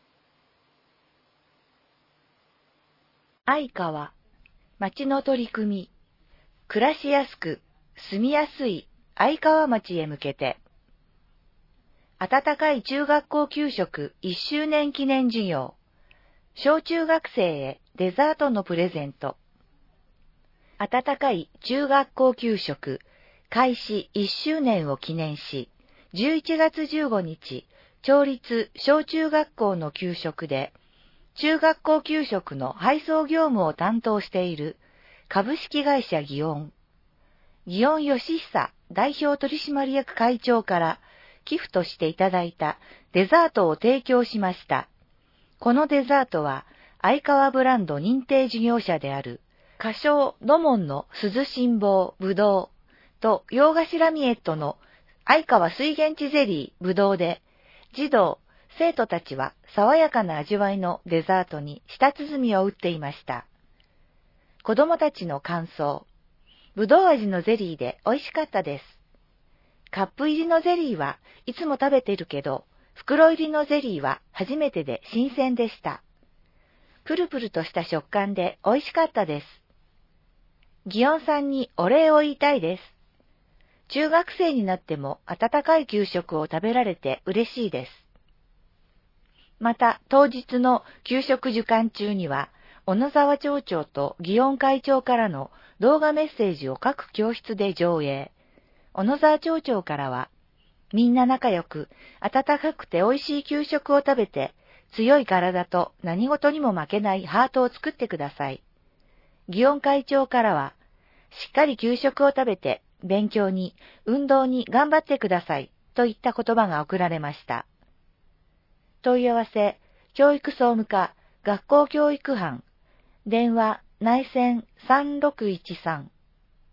愛川、町の取り組み、暮らしやすく、住みやすい愛川町へ向けて、温かい中学校給食いっしゅうねん記念授業、小中学生へデザートのプレゼント、温かい中学校給食開始いっしゅうねんを記念し、じゅういちがつじゅうごにち、町立小中学校の給食で、中学校給食の配送業務を担当している株式会社祇園、祇園義久代表取締役会長から寄付としていただいたデザートを提供しました。このデザートは、愛川ブランド認定事業者である、花椒土門の鈴辛坊ぶどうと洋菓子ラミエットの愛川水源地ゼリーぶどうで、児童、生徒たちは爽やかな味わいのデザートに舌鼓を打っていました。子供たちの感想。ぶどう味のゼリーで美味しかったです。カップ入りのゼリーはいつも食べてるけど、袋入りのゼリーは初めてで新鮮でした。プルプルとした食感で美味しかったです。祇園さんにお礼を言いたいです。中学生になっても温かい給食を食べられて嬉しいです。 また、当日の給食受刊中には、小野沢町長と祇園会長からの動画メッセージを各教室で上映。小野沢町長からは、みんな仲良く、温かくて美味しい給食を食べて、強い体と何事にも負けないハートを作ってください。祇園会長からは、しっかり給食を食べて、勉強に、運動に頑張ってください、といった言葉が送られました。問い合わせ、教育総務課、学校教育班、電話、内線さんろくいちさん。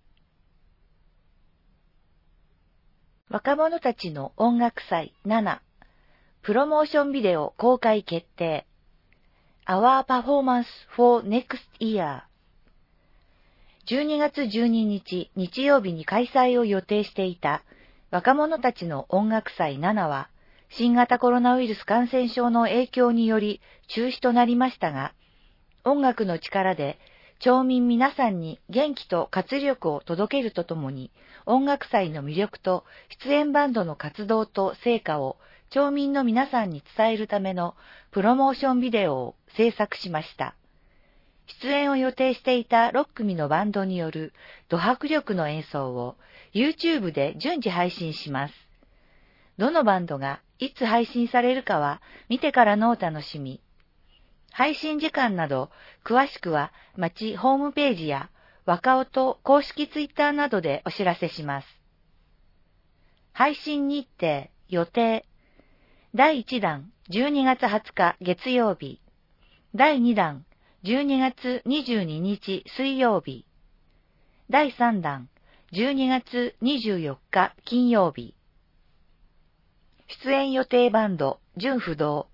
若者たちの音楽祭なな、プロモーションビデオ公開決定。Our Performance for Next Year。じゅうにがつじゅうににち日曜日に開催を予定していた若者たちの音楽祭ななは、新型コロナウイルス感染症の影響により中止となりましたが、音楽の力で町民皆さんに元気と活力を届けるとともに、音楽祭の魅力と出演バンドの活動と成果を町民の皆さんに伝えるためのプロモーションビデオを制作しました。出演を予定していたろっくみのバンドによるド迫力の演奏を YouTube で順次配信します。どのバンドがいつ配信されるかは見てからのお楽しみ。配信時間など詳しくは町ホームページや若音公式ツイッターなどでお知らせします。配信日程、予定。だいいちだんじゅうにがつはつか月曜日。だいにだんじゅうにがつにじゅうににち水曜日。だいさんだんじゅうにがつにじゅうよっか金曜日。出演予定バンド、純不動。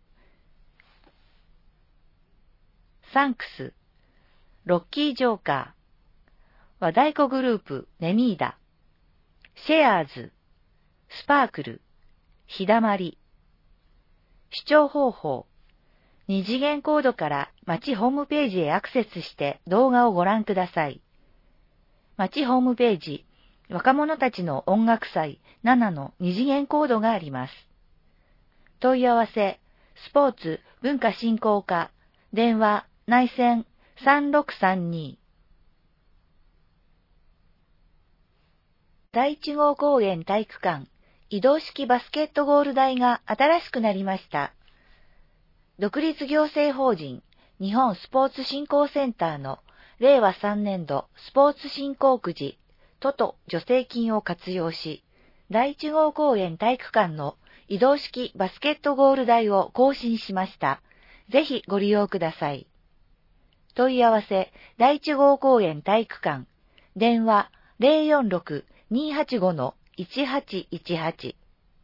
サンクス、ロッキージョーカー、和太鼓グループ、ネミーダ、シェアーズ、スパークル、ひだまり。視聴方法、二次元コードから町ホームページへアクセスして動画をご覧ください。町ホームページ、若者たちの音楽祭ななの二次元コードがあります。問い合わせ、スポーツ文化振興課、電話、内線さんろくさんに。第一号公園体育館、移動式バスケットゴール台が新しくなりました。独立行政法人日本スポーツ振興センターのれいわさんねんどスポーツ振興くじ都と助成金を活用し、第一号公園体育館の移動式バスケットゴール台を更新しました。ぜひご利用ください。問い合わせ、第一号公園体育館、電話 ゼロよんろく にーはちご いちはちいちはち。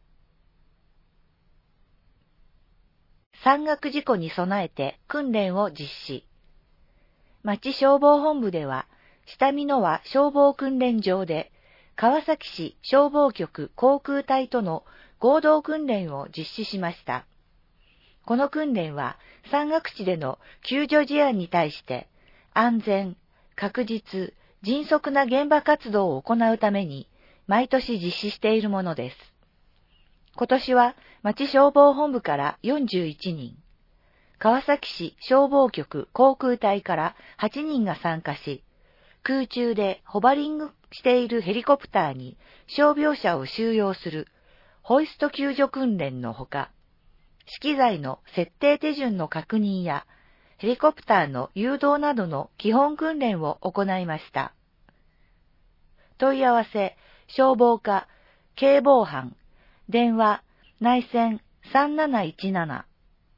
山岳事故に備えて訓練を実施。町消防本部では、下見の輪消防訓練場で、川崎市消防局航空隊との合同訓練を実施しました。この訓練は山岳地での救助事案に対して安全、確実、迅速な現場活動を行うために毎年実施しているものです。今年は町消防本部からよんじゅういちにん、川崎市消防局航空隊からはちにんが参加し、空中でホバリングしているヘリコプターに傷病者を収容するホイスト救助訓練のほか、資機材の設定手順の確認や、ヘリコプターの誘導などの基本訓練を行いました。問い合わせ、消防課、警防班、電話、内線さんなないちなな。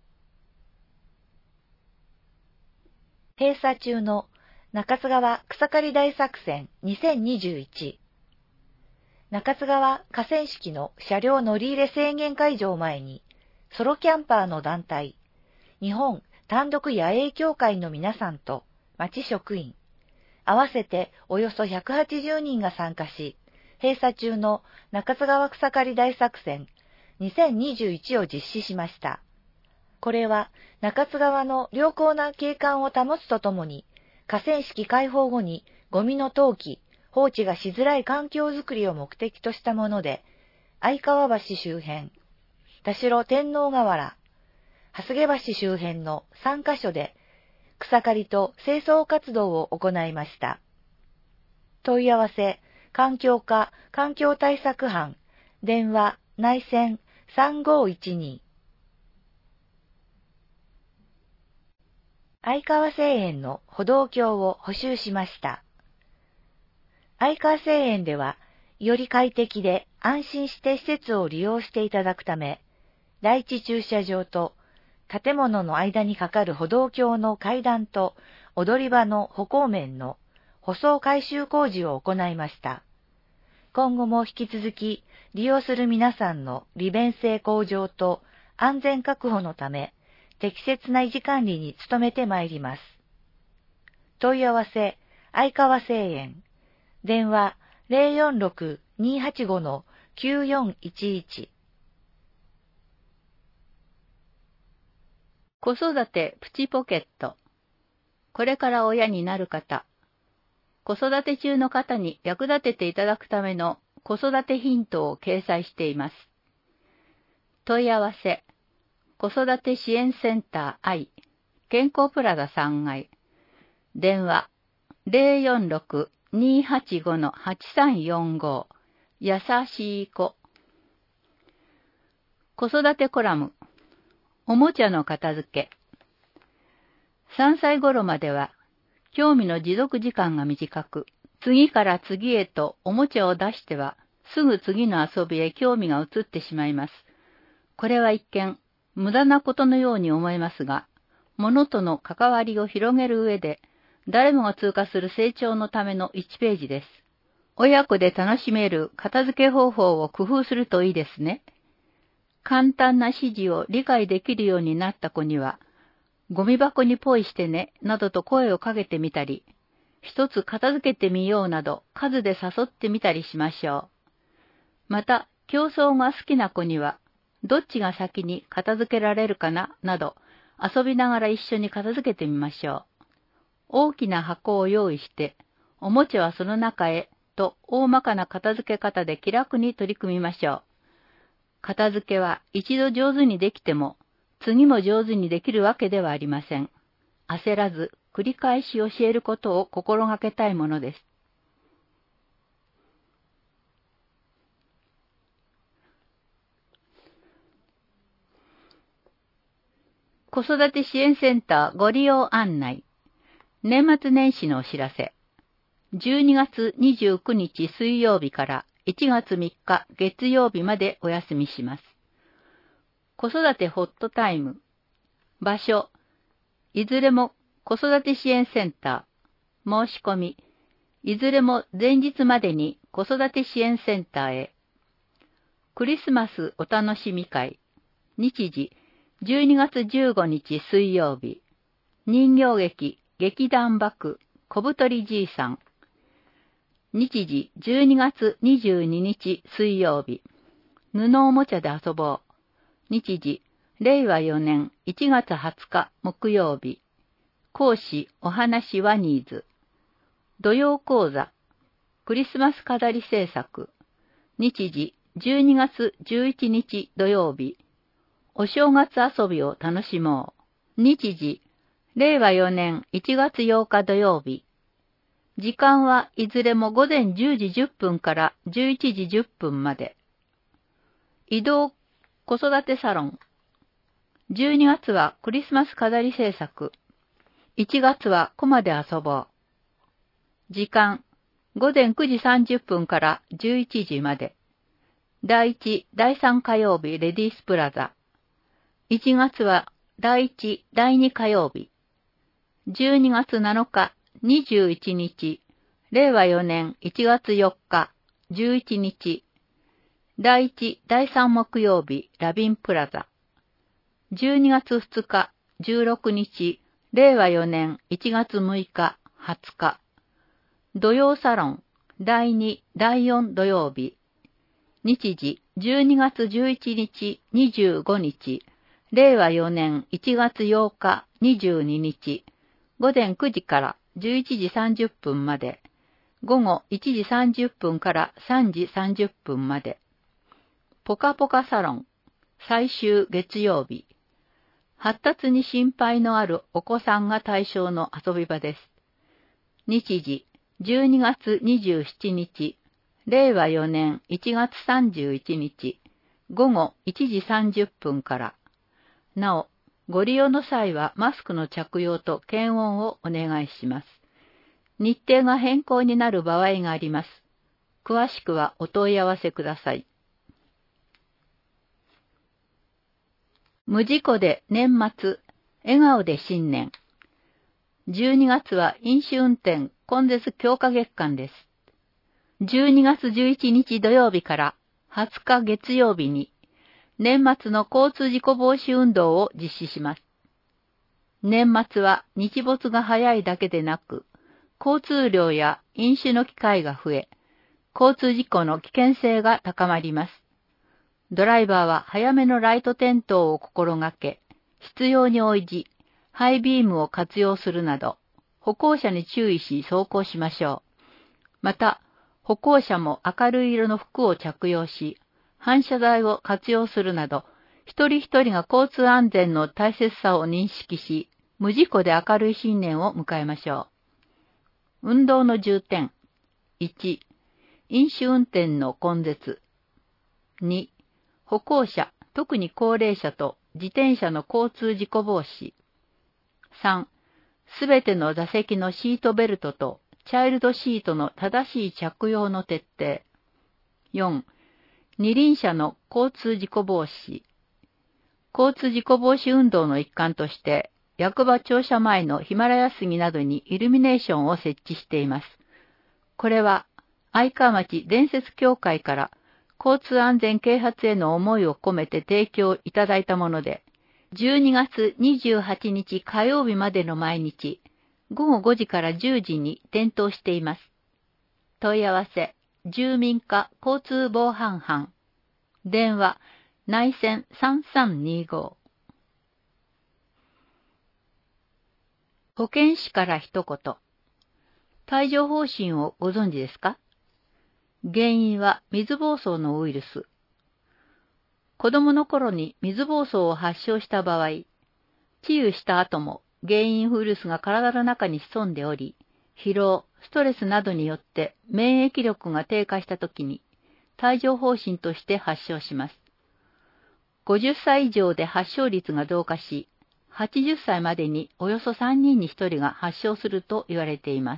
閉鎖中の中津川草刈り大作戦にせんにじゅういち。中津川河川敷の車両乗り入れ制限解除を前に、ソロキャンパーの団体、日本単独野営協会の皆さんと町職員、合わせておよそひゃくはちじゅうにんが参加し、閉鎖中の中津川草刈り大作戦にせんにじゅういちを実施しました。これは中津川の良好な景観を保つとともに、河川敷開放後にゴミの投棄、放置がしづらい環境づくりを目的としたもので、相川橋周辺、田代天王河原、 蓮毛橋周辺のさんカ所で草刈りと清掃活動を行いました。問い合わせ、環境課環境対策班、電話、内線さんごいちに。相川製園の歩道橋を補修しました。相川製園では、より快適で安心して施設を利用していただくため、第一駐車場と建物の間にかかる歩道橋の階段と踊り場の歩行面の舗装改修工事を行いました。今後も引き続き利用する皆さんの利便性向上と安全確保のため、適切な維持管理に努めてまいります。問い合わせ、相川製園。電話 ゼロよんろく にーはちご きゅうよんいちいち。 子育てプチポケット。これから親になる方。子育て中の方に役立てていただくための子育てヒントを掲載しています。問い合わせ、子育て支援センター I、健康プラザさんがい。電話、ゼロよんろく にーはちご はちさんよんご。やさしい子。子育てコラム。おもちゃの片付け。さんさい頃までは、興味の持続時間が短く、次から次へとおもちゃを出しては、すぐ次の遊びへ興味が移ってしまいます。これは一見、無駄なことのように思えますが、物との関わりを広げる上で、誰もが通過する成長のためのいちページです。親子で楽しめる片付け方法を工夫するといいですね。簡単な指示を理解できるようになった子には、ゴミ箱にポイしてね、などと声をかけてみたり、一つ片付けてみようなど数で誘ってみたりしましょう。また、競争が好きな子には、どっちが先に片付けられるかな、など、遊びながら一緒に片付けてみましょう。大きな箱を用意して、おもちゃはその中へ、と大まかな片付け方で気楽に取り組みましょう。片付けは一度上手にできても、次も上手にできるわけではありません。焦らず、繰り返し教えることを心がけたいものです。子育て支援センターご利用案内。年末年始のお知らせ。じゅうにがつにじゅうくにち水曜日からいちがつみっか月曜日までお休みします。子育てホットタイム。場所。いずれも子育て支援センター。申し込み。いずれも前日までに子育て支援センターへ。クリスマスお楽しみ会。日時。じゅうにがつじゅうごにち水曜日。人形劇、劇団幕、小太りじいさん。日時じゅうにがつにじゅうににち水曜日。布おもちゃで遊ぼう。日時、れいわよねんいちがつはつか木曜日。講師お話ワニーズ。土曜講座。クリスマス飾り制作。日時、じゅうにがつじゅういちにち土曜日。お正月遊びを楽しもう。日時、れいわよねんいちがつようか土曜日。時間はいずれもごぜんじゅうじじゅっぷんからじゅういちじじゅっぷんまで。移動子育てサロン。じゅうにがつはクリスマス飾り制作。いちがつはコマで遊ぼう。時間、ごぜんくじさんじゅっぷんからじゅういちじまで。だいいち、だいさん火曜日レディースプラザ。いちがつはだいいち、だいに火曜日。じゅうにがつなのか、にじゅういちにち、れいわよねんいちがつよっか、じゅういちにち。だいいち、だいさん木曜日ラビンプラザ。じゅうにがつふつか、じゅうろくにち、れいわよねんいちがつむいか、はつか。土曜サロン、だいに、だいよん土曜日。日時、じゅうにがつじゅういちにち、にじゅうごにち、れいわよねんいちがつようか、にじゅうににち、ごぜんくじからじゅういちじさんじゅっぷんまで、ごごいちじさんじゅっぷんからさんじさんじゅっぷんまで。ポカポカサロン、最終月曜日。 発達に心配のあるお子さんが対象の遊び場です。日時、じゅうにがつにじゅうしちにち、れいわよねんいちがつさんじゅういちにち、ごごいちじさんじゅっぷんから。なお、ご利用の際はマスクの着用と検温をお願いします。日程が変更になる場合があります。詳しくはお問い合わせください。無事故で年末、笑顔で新年。じゅうにがつは飲酒運転根絶強化月間です。じゅうにがつじゅういちにち土曜日からはつか月曜日に年末の交通事故防止運動を実施します。年末は日没が早いだけでなく、交通量や飲酒の機会が増え、交通事故の危険性が高まります。ドライバーは早めのライト点灯を心がけ、必要に応じ、ハイビームを活用するなど、歩行者に注意し走行しましょう。また、歩行者も明るい色の服を着用し、反射材を活用するなど、一人一人が交通安全の大切さを認識し、無事故で明るい新年を迎えましょう。運動の重点。いち、飲酒運転の根絶。に、歩行者、特に高齢者と自転車の交通事故防止。さん、すべての座席のシートベルトとチャイルドシートの正しい着用の徹底。よん、二輪車の交通事故防止。交通事故防止運動の一環として、役場庁舎前のヒマラヤ杉などにイルミネーションを設置しています。これは、愛川町伝説協会から交通安全啓発への思いを込めて提供いただいたもので、じゅうにがつにじゅうはちにち火曜日までの毎日、ごごごじからじゅうじに点灯しています。問い合わせ、住民課交通防犯班。電話、内線さんさんにご。保健師から一言。帯状疱疹をご存知ですか？原因は水疱瘡のウイルス。子供の頃に水疱瘡を発症した場合、治癒した後も原因ウイルスが体の中に潜んでおり、疲労、ストレスなどによって免疫力が低下したときに、帯状疱疹として発症します。ごじゅっさい以上で発症率が増加し、はちじゅっさいまでにおよそさんにんにひとりが発症すると言われています。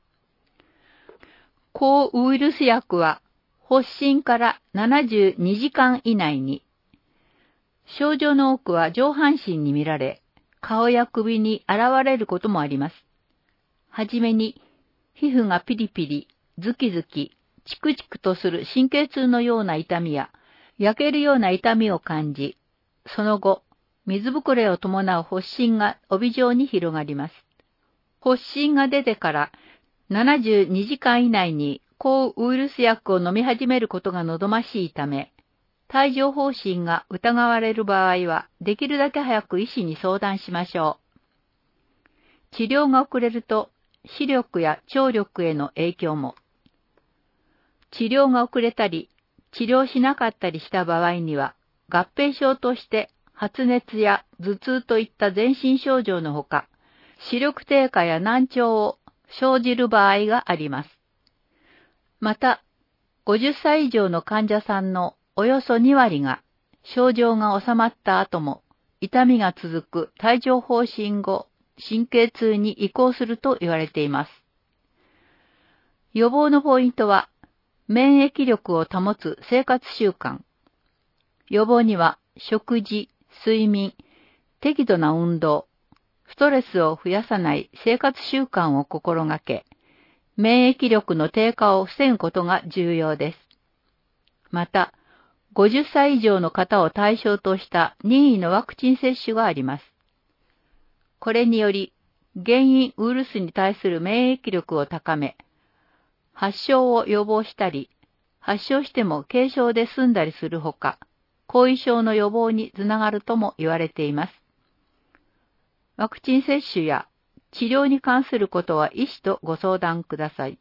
抗ウイルス薬は発疹からななじゅうにじかん以内に、症状の多くは上半身に見られ、顔や首に現れることもあります。はじめに、皮膚がピリピリ、ズキズキ、チクチクとする神経痛のような痛みや、焼けるような痛みを感じ、その後、水ぶくれを伴う発疹が帯状に広がります。発疹が出てからななじゅうにじかん以内に抗ウイルス薬を飲み始めることが望ましいため、帯状疱疹が疑われる場合は、できるだけ早く医師に相談しましょう。治療が遅れると、視力や聴力への影響も。治療が遅れたり、治療しなかったりした場合には、合併症として発熱や頭痛といった全身症状のほか、視力低下や難聴を生じる場合があります。また、ごじゅっさい以上の患者さんのおよそにわりが、症状が治まった後も、痛みが続く帯状疱疹後、神経痛に移行すると言われています。予防のポイントは、免疫力を保つ生活習慣。予防には、食事、睡眠、適度な運動、ストレスを増やさない生活習慣を心がけ、免疫力の低下を防ぐことが重要です。また、ごじゅっさい以上の方を対象とした任意のワクチン接種があります。これにより、原因ウイルスに対する免疫力を高め、発症を予防したり、発症しても軽症で済んだりするほか、後遺症の予防につながるとも言われています。ワクチン接種や治療に関することは医師とご相談ください。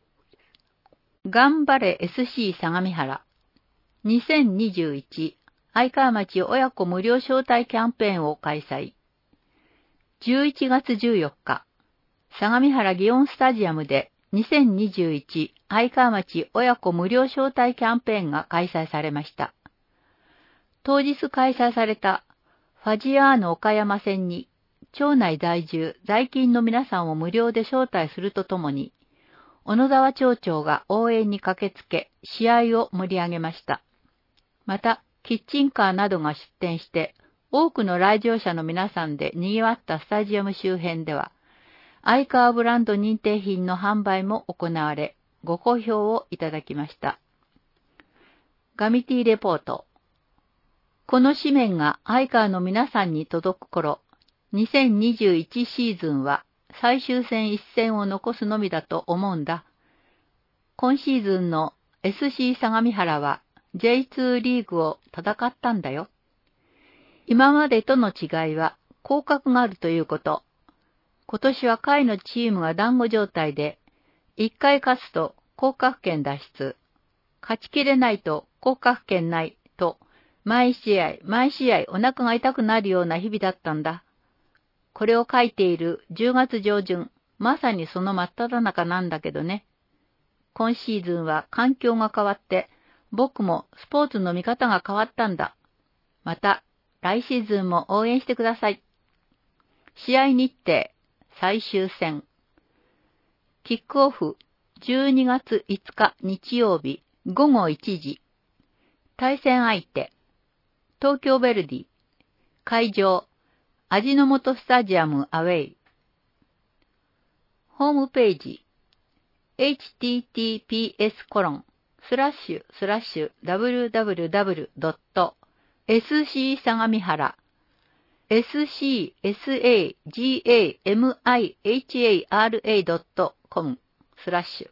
頑張れ エスシー 相模原にせんにじゅういち愛川町親子無料招待キャンペーンを開催。じゅういちがつじゅうよっか、相模原祇園スタジアムでにせんにじゅういち愛川町親子無料招待キャンペーンが開催されました。当日開催されたファジアーノ岡山線に町内在住在勤の皆さんを無料で招待するとともに、小野沢町長が応援に駆けつけ、試合を盛り上げました。また、キッチンカーなどが出店して、多くの来場者の皆さんで賑わったスタジアム周辺では、愛川ブランド認定品の販売も行われ、ご好評をいただきました。ガミティレポート。この紙面が愛川の皆さんに届く頃、にせんにじゅういちシーズンは最終戦一戦を残すのみだと思うんだ。今シーズンの エスシー 相模原は ジェイツー リーグを戦ったんだよ。今までとの違いは降格があるということ。今年は下位のチームが団子状態で、いっかい勝つと降格圏脱出、勝ちきれないと降格圏ないと、毎試合毎試合お腹が痛くなるような日々だったんだ。これを書いているじゅうがつ上旬、まさにその真っ只中なんだけどね。今シーズンは環境が変わって、僕もスポーツの見方が変わったんだ。また、来シーズンも応援してください。試合日程、最終戦。キックオフ、じゅうにがついつか日曜日、ごごいちじ。対戦相手、東京ヴェルディ。会場、味の素スタジアムアウェイ。ホームページ、エイチティーティーピーエスコロンスラッシュスラッシュダブリューダブリューダブリュードットエスシー 相模原 エスシーエスエージーエーエムアイエイチエーアールエードットコムスラッシュ。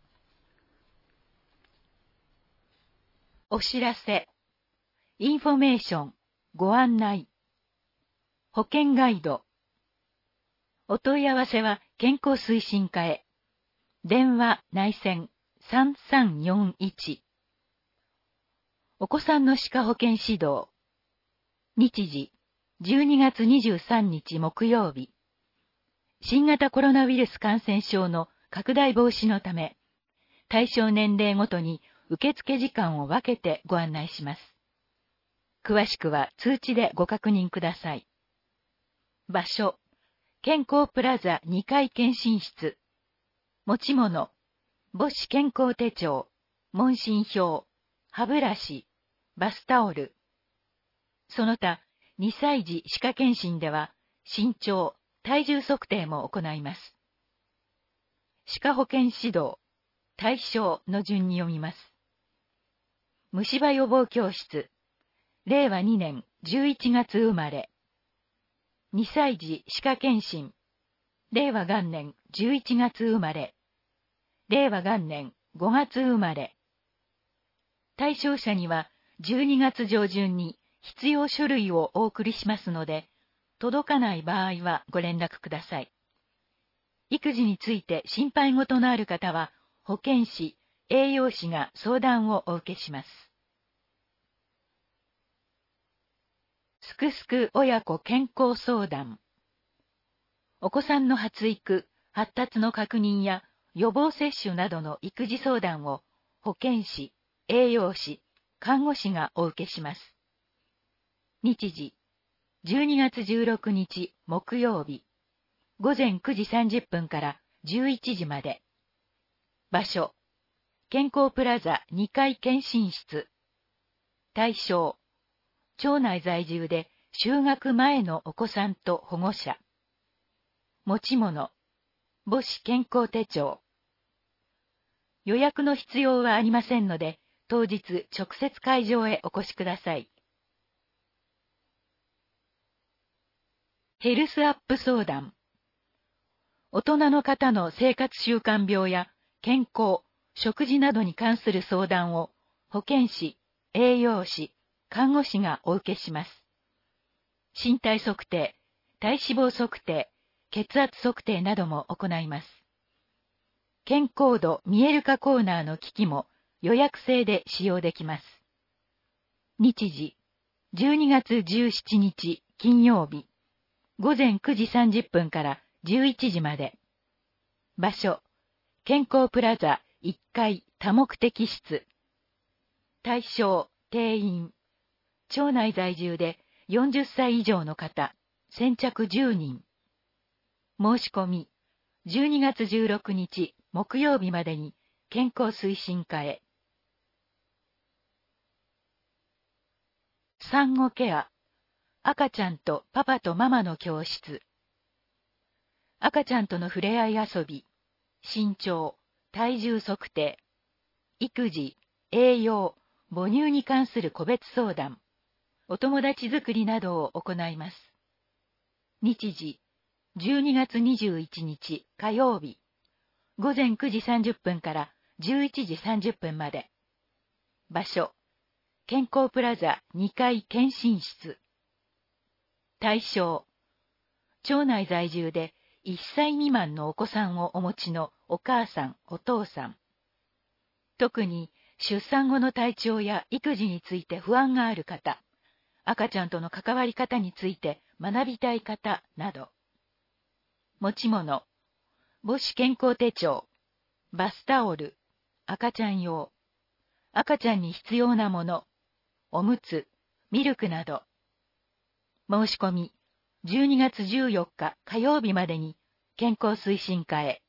お知らせ、インフォメーション、ご案内、保険ガイド。お問い合わせは健康推進課へ。電話内線さんさんよんいち。お子さんの歯科保健指導。日時じゅうにがつにじゅうさんにち木曜日。新型コロナウイルス感染症の拡大防止のため、対象年齢ごとに受付時間を分けてご案内します。詳しくは通知でご確認ください。場所、健康プラザにかい検診室。持ち物、母子健康手帳、問診票、歯ブラシ、バスタオル。その他、にさい児歯科検診では、身長、体重測定も行います。歯科保健指導、対象の順に読みます。虫歯予防教室、れいわにねんじゅういちがつ生まれ。にさい児歯科検診、れいわ元年じゅういちがつ生まれ。れいわ元年ごがつ生まれ。対象者にはじゅうにがつ上旬に必要書類をお送りしますので、届かない場合はご連絡ください。育児について心配事のある方は、保健師、栄養士が相談をお受けします。すくすく親子健康相談。お子さんの発育、発達の確認や予防接種などの育児相談を保健師、栄養士、看護師がお受けします。日時、じゅうにがつじゅうろくにち木曜日、ごぜんくじさんじゅっぷんからじゅういちじまで。場所、健康プラザにかい検診室。対象、町内在住で就学前のお子さんと保護者。持ち物、母子健康手帳。予約の必要はありませんので、当日直接会場へお越しください。ヘルスアップ相談。大人の方の生活習慣病や健康、食事などに関する相談を保健師、栄養士、看護師がお受けします。身体測定、体脂肪測定、血圧測定なども行います。健康度見える化コーナーの機器も予約制で使用できます。日時、 じゅうにがつじゅうしちにち金曜日、ごぜんくじさんじゅっぷんからじゅういちじまで。場所、健康プラザいっかい多目的室。対象、定員。町内在住でよんじゅっさい以上の方、先着じゅうにん。申し込み、じゅうにがつじゅうろくにち木曜日までに健康推進課へ。産後ケア、赤ちゃんとパパとママの教室。赤ちゃんとの触れ合い遊び、身長、体重測定、育児、栄養、母乳に関する個別相談、お友達作りなどを行います。日時、じゅうにがつにじゅういちにち火曜日、ごぜんくじさんじゅっぷんからじゅういちじさんじゅっぷんまで。場所、健康プラザにかい検診室。対象、町内在住でいっさい未満のお子さんをお持ちのお母さん、お父さん。特に出産後の体調や育児について不安がある方、赤ちゃんとの関わり方について学びたい方など。持ち物、母子健康手帳、バスタオル、赤ちゃん用、赤ちゃんに必要なもの、おむつ、ミルクなど。申し込み、じゅうにがつじゅうよっか火曜日までに健康推進課へ。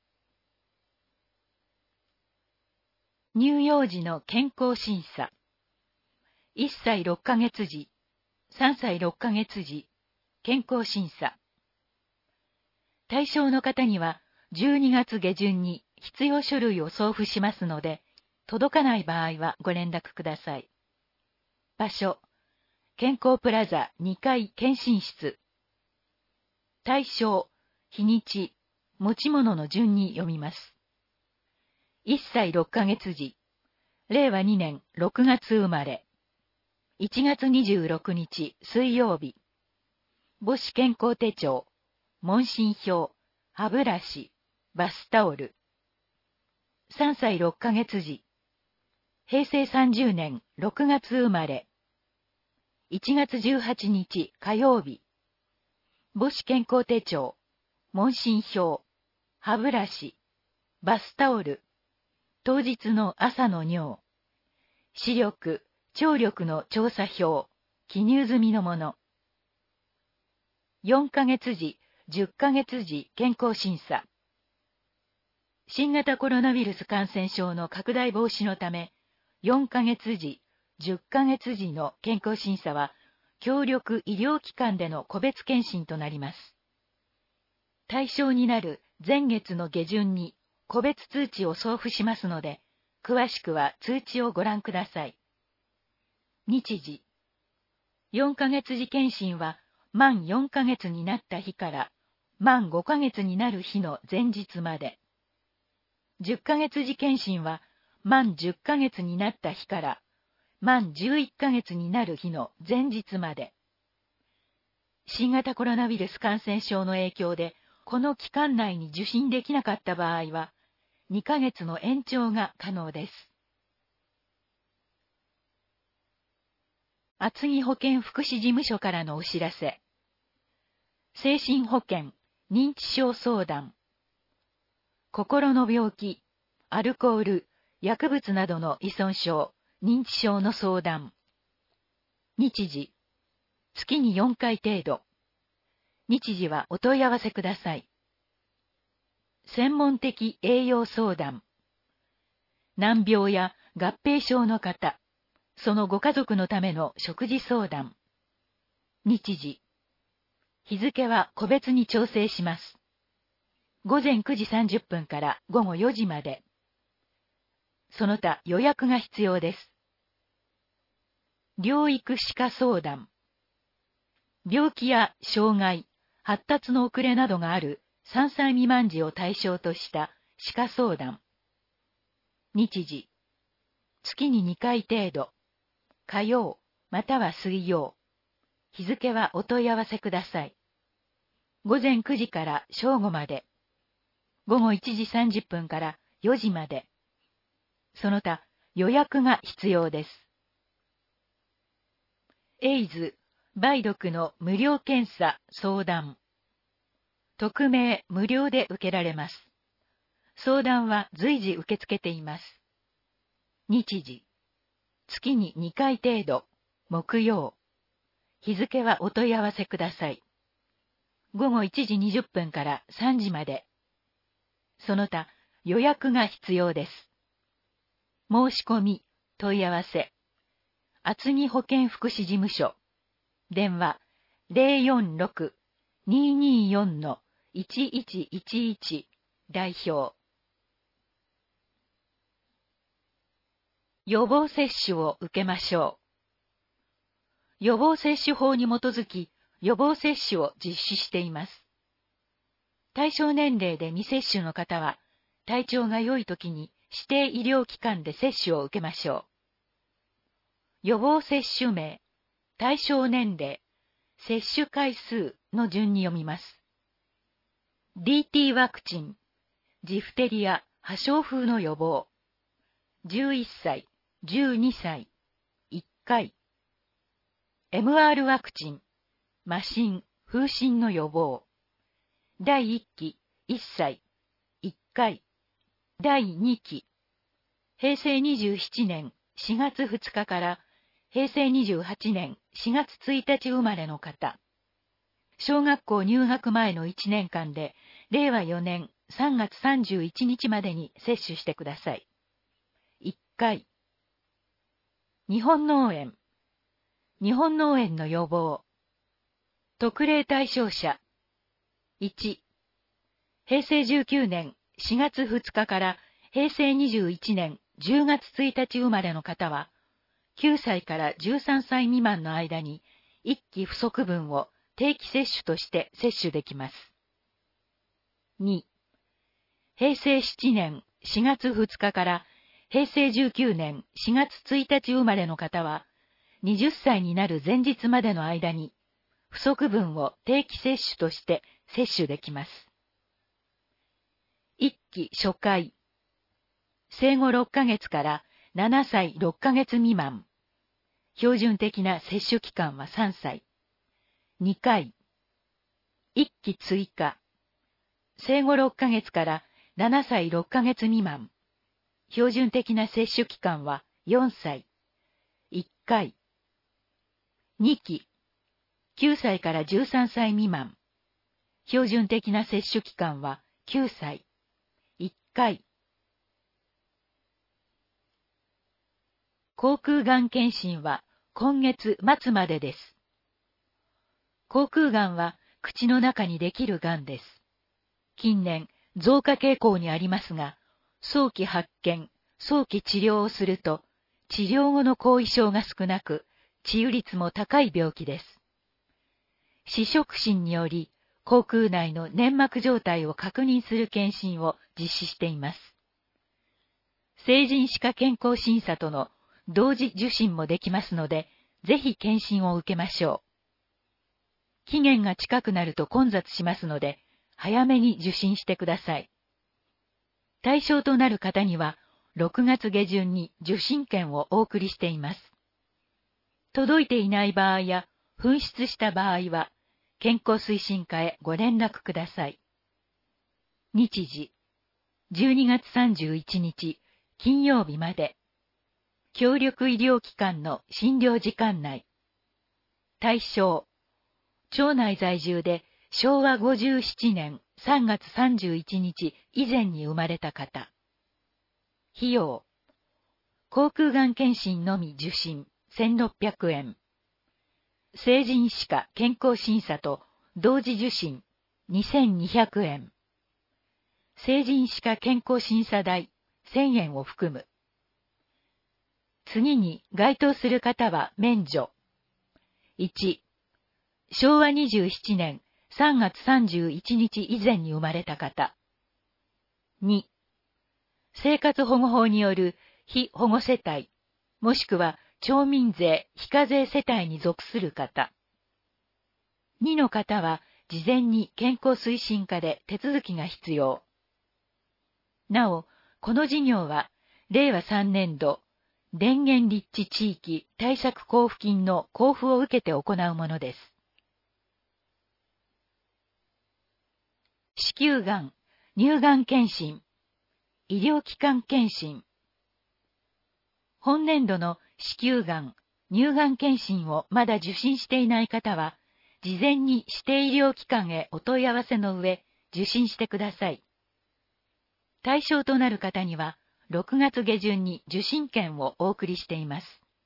乳幼児の健康審査。いっさいろっかげつじ、さんさいろっかげつじ、健康審査。対象の方にはじゅうにがつげじゅんに必要書類を送付しますので、届かない場合はご連絡ください。場所、健康プラザにかい検診室。対象、日にち、持ち物の順に読みます。いっさいろっかげつじ、れいわにねんろくがつ生まれ。いちがつにじゅうろくにち水曜日。母子健康手帳、問診票、歯ブラシ、バスタオル。さんさいろっかげつじ、へいせいさんじゅうねんろくがつ生まれ。いちがつじゅうはちにち火曜日。母子健康手帳、問診票、歯ブラシ、バスタオル。当日の朝の尿。視力、聴力の調査票、記入済みのもの。よんかげつじ、じゅっかげつじ健康審査。新型コロナウイルス感染症の拡大防止のため、よんかげつじ、じゅっかげつじの健康審査は、協力医療機関での個別検診となります。対象になる前月の下旬に個別通知を送付しますので、詳しくは通知をご覧ください。日時、よんかげつじ検診は満よんかげつになった日から満ごかげつになる日の前日まで。じゅっかげつじ検診は満じゅっかげつになった日から満じゅういっかげつになる日の前日まで。新型コロナウイルス感染症の影響でこの期間内に受診できなかった場合はにかげつの延長が可能です。厚木保健福祉事務所からのお知らせ。精神保健、認知症相談。心の病気、アルコール、薬物などの依存症、認知症の相談。日時、月によんかい程度。日時はお問い合わせください。専門的栄養相談。難病や合併症の方、そのご家族のための食事相談。日時。日付は個別に調整します。ごぜんくじさんじゅっぷんからごごよじまで。その他予約が必要です。療育歯科相談。病気や障害、発達の遅れなどがあるさんさい未満児を対象とした歯科相談。日時。月ににかい程度。火曜または水曜。日付はお問い合わせください。ごぜんくじから正午まで。ごごいちじさんじゅっぷんからよじまで。その他予約が必要です。 エイズ、梅毒の無料検査相談。匿名無料で受けられます。相談は随時受け付けています。日時、月ににかい程度、木曜。日付はお問い合わせください。ごごいちじにじゅっぷんからさんじまで。その他、予約が必要です。申し込み、問い合わせ。厚木保健福祉事務所。電話 ゼロよんろく にーにーよん いちいちいちいち 代表。予防接種を受けましょう。予防接種法に基づき予防接種を実施しています。対象年齢で未接種の方は、体調が良い時に指定医療機関で接種を受けましょう。予防接種名、対象年齢、接種回数の順に読みます。ディーティー ワクチン、ジフテリア、破傷風の予防。じゅういっさい、じゅうにさい、いっかい。エムアール ワクチン、麻疹、風疹の予防。だいいっき、いっさい、いっかい。だいにき、へいせいにじゅうななねんしがつふつかからへいせいにじゅうはちねんしがつついたち生まれの方。小学校入学前のいちねんかんで、れいわよねんさんがつさんじゅういちにちまでに接種してください。いっかい。日本脳炎。日本脳炎の予防。特例対象者。いち、へいせいじゅうきゅうねんしがつふつかからへいせいにじゅういちねんじゅうがつついたち生まれの方は、きゅうさいからじゅうさんさい未満の間にいっき不足分を定期接種として接種できます。に、へいせいななねんしがつふつかからへいせいじゅうきゅうねんしがつついたち生まれの方は、はたちになる前日までの間に不足分を定期接種として接種できます。いっき初回。生後ろっかげつからななさいろっかげつ未満。標準的な接種期間はさんさい。にかい。いっき追加。生後ろっかげつからななさいろっかげつ未満。標準的な接種期間はよんさい。いっかい。にき。きゅうさいからじゅうさんさい未満。標準的な接種期間はきゅうさい。いっかい。口腔がん検診は今月末までです。口腔がんは口の中にできるがんです。近年増加傾向にありますが、早期発見、早期治療をすると、治療後の後遺症が少なく、治癒率も高い病気です。視触診により、口腔内の粘膜状態を確認する検診を実施しています。成人歯科健康審査との同時受診もできますので、ぜひ検診を受けましょう。期限が近くなると混雑しますので、早めに受診してください。対象となる方には、ろくがつげじゅんに受診券をお送りしています。届いていない場合や、紛失した場合は、健康推進課へご連絡ください。日時、じゅうにがつさんじゅういちにち、金曜日まで。協力医療機関の診療時間内。対象、町内在住でしょうわごじゅうななねんさんがつさんじゅういちにち以前に生まれた方。費用、口腔がん検診のみ受診せんろっぴゃくえん。成人歯科健康審査と同時受診にせんにひゃくえん。成人歯科健康審査代せんえんを含む。次に該当する方は免除。いち、しょうわにじゅうななねんさんがつさんじゅういちにち以前に生まれた方。に、生活保護法による被保護世帯、もしくは町民税非課税世帯に属する方。にの方は事前に健康推進課で手続きが必要。なお、この事業はれいわさんねんど電源立地地域対策交付金の交付を受けて行うものです。子宮がん、乳がん検診、医療機関検診。本年度の子宮がん、乳がん検診をまだ受診していない方は、事前に指定医療機関へお問い合わせの上、受診してください。対象となる方には、ろくがつ下旬に受診券をお送りしています。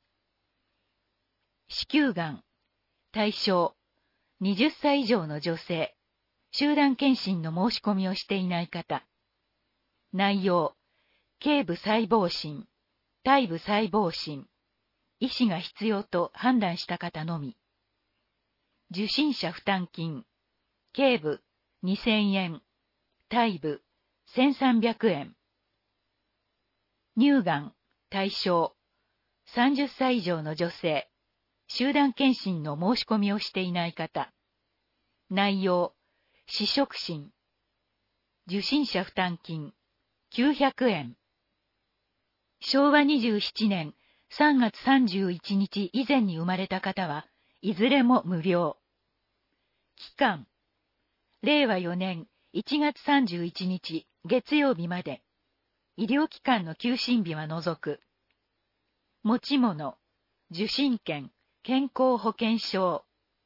子宮がん、対象、はたち以上の女性、集団検診の申し込みをしていない方。内容、頸部細胞診、体部細胞診、医師が必要と判断した方のみ。受診者負担金、頸部にせんえん、体部せんさんびゃくえん。乳がん、対象、さんじゅっさい以上の女性、集団検診の申し込みをしていない方。内容、試食診。受診者負担金、きゅうひゃくえん。しょうわにじゅうななねんさんがつさんじゅういちにち以前に生まれた方はいずれも無料。期間、れいわよねんいちがつさんじゅういちにち月曜日まで。医療機関の休診日は除く。持ち物、受診券、健康保険証。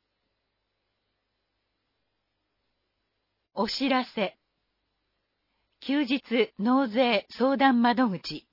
お知らせ。休日納税相談窓口。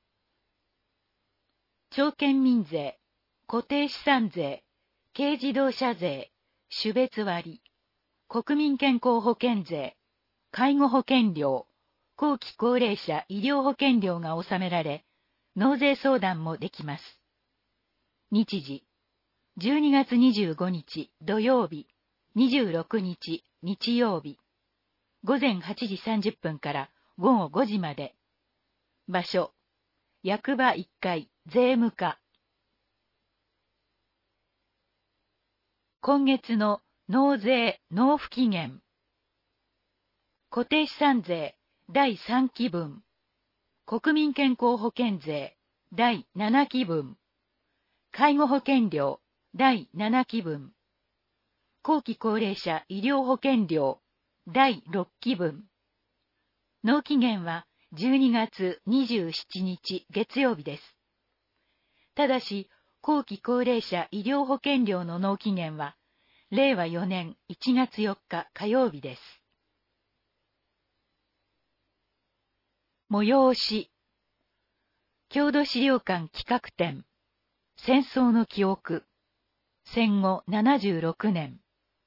町県民税、固定資産税、軽自動車税、種別割、国民健康保険税、介護保険料、後期高齢者医療保険料が納められ、納税相談もできます。日時、じゅうにがつにじゅうごにち土曜日、にじゅうろくにち日曜日、ごぜんはちじさんじゅっぷんからごごごじまで。場所、役場いっかい税務課。今月の納税納付期限。固定資産税だいさんきぶん、国民健康保険税だいななきぶん、介護保険料だいななきぶん、後期高齢者医療保険料だいろっきぶん。納期限はじゅうにがつにじゅうしちにち月曜日です。ただし、後期高齢者医療保険料の納期限は、れいわよねんいちがつよっか火曜日です。催し。郷土資料館企画展。戦争の記憶。戦後ななじゅうろくねん。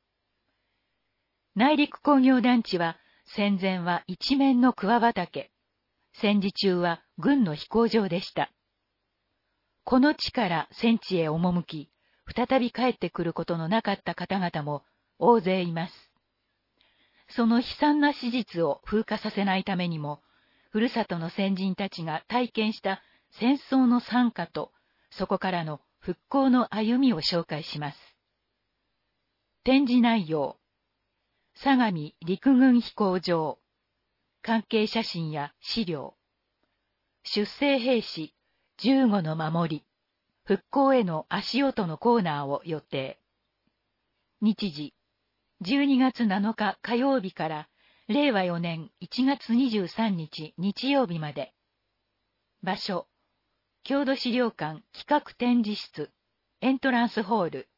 内陸工業団地は、戦前は一面の桑畑。戦時中は軍の飛行場でした。この地から戦地へ赴き、再び帰ってくることのなかった方々も大勢います。その悲惨な史実を風化させないためにも、ふるさとの先人たちが体験した戦争の惨禍と、そこからの復興の歩みを紹介します。展示内容。相模陸軍飛行場。関係写真や資料。出征兵士じゅうごの守り。復興への足音のコーナーを予定。日時、じゅうにがつなのか火曜日かられいわよねんいちがつにじゅうさんにち日曜日まで。場所、郷土資料館企画展示室、エントランスホール。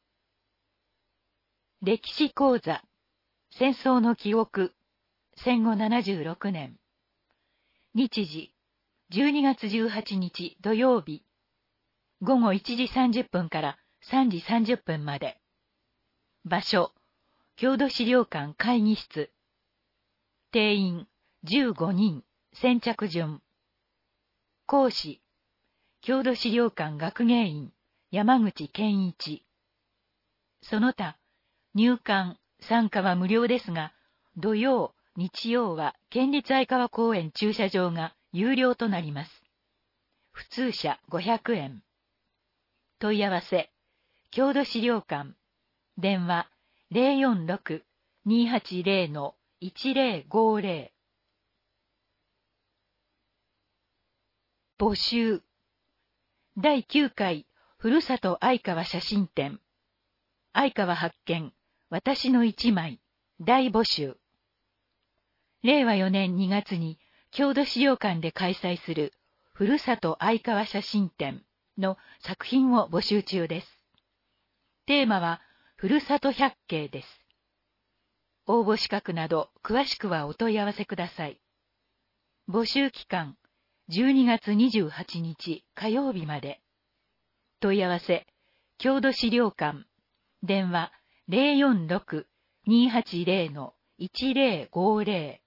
歴史講座、戦争の記憶、戦後ななじゅうろくねん。日時、じゅうにがつじゅうはちにち土曜日、ごごいちじさんじゅっぷんからさんじさんじゅっぷんまで。場所、郷土資料館会議室。定員じゅうごにん、先着順。講師、郷土資料館学芸員、山口健一。その他、入館、参加は無料ですが、土曜、日曜は県立愛川公園駐車場が有料となります。普通車ごひゃくえん。問い合わせ、郷土資料館、電話 ゼロよんろく にーはちゼロ のいちゼロごゼロ。募集。 だいきゅうかいふるさと相川写真展。相川発見、私の一枚、大募集。れいわよねんにがつに郷土資料館で開催するふるさと相川写真展の作品を募集中です。テーマはふるさと百景です。応募資格など詳しくはお問い合わせください。募集期間じゅうにがつにじゅうはちにち火曜日まで。問い合わせ、郷土資料館、電話 ゼロよんろく にーはちゼロ いちゼロごゼロ。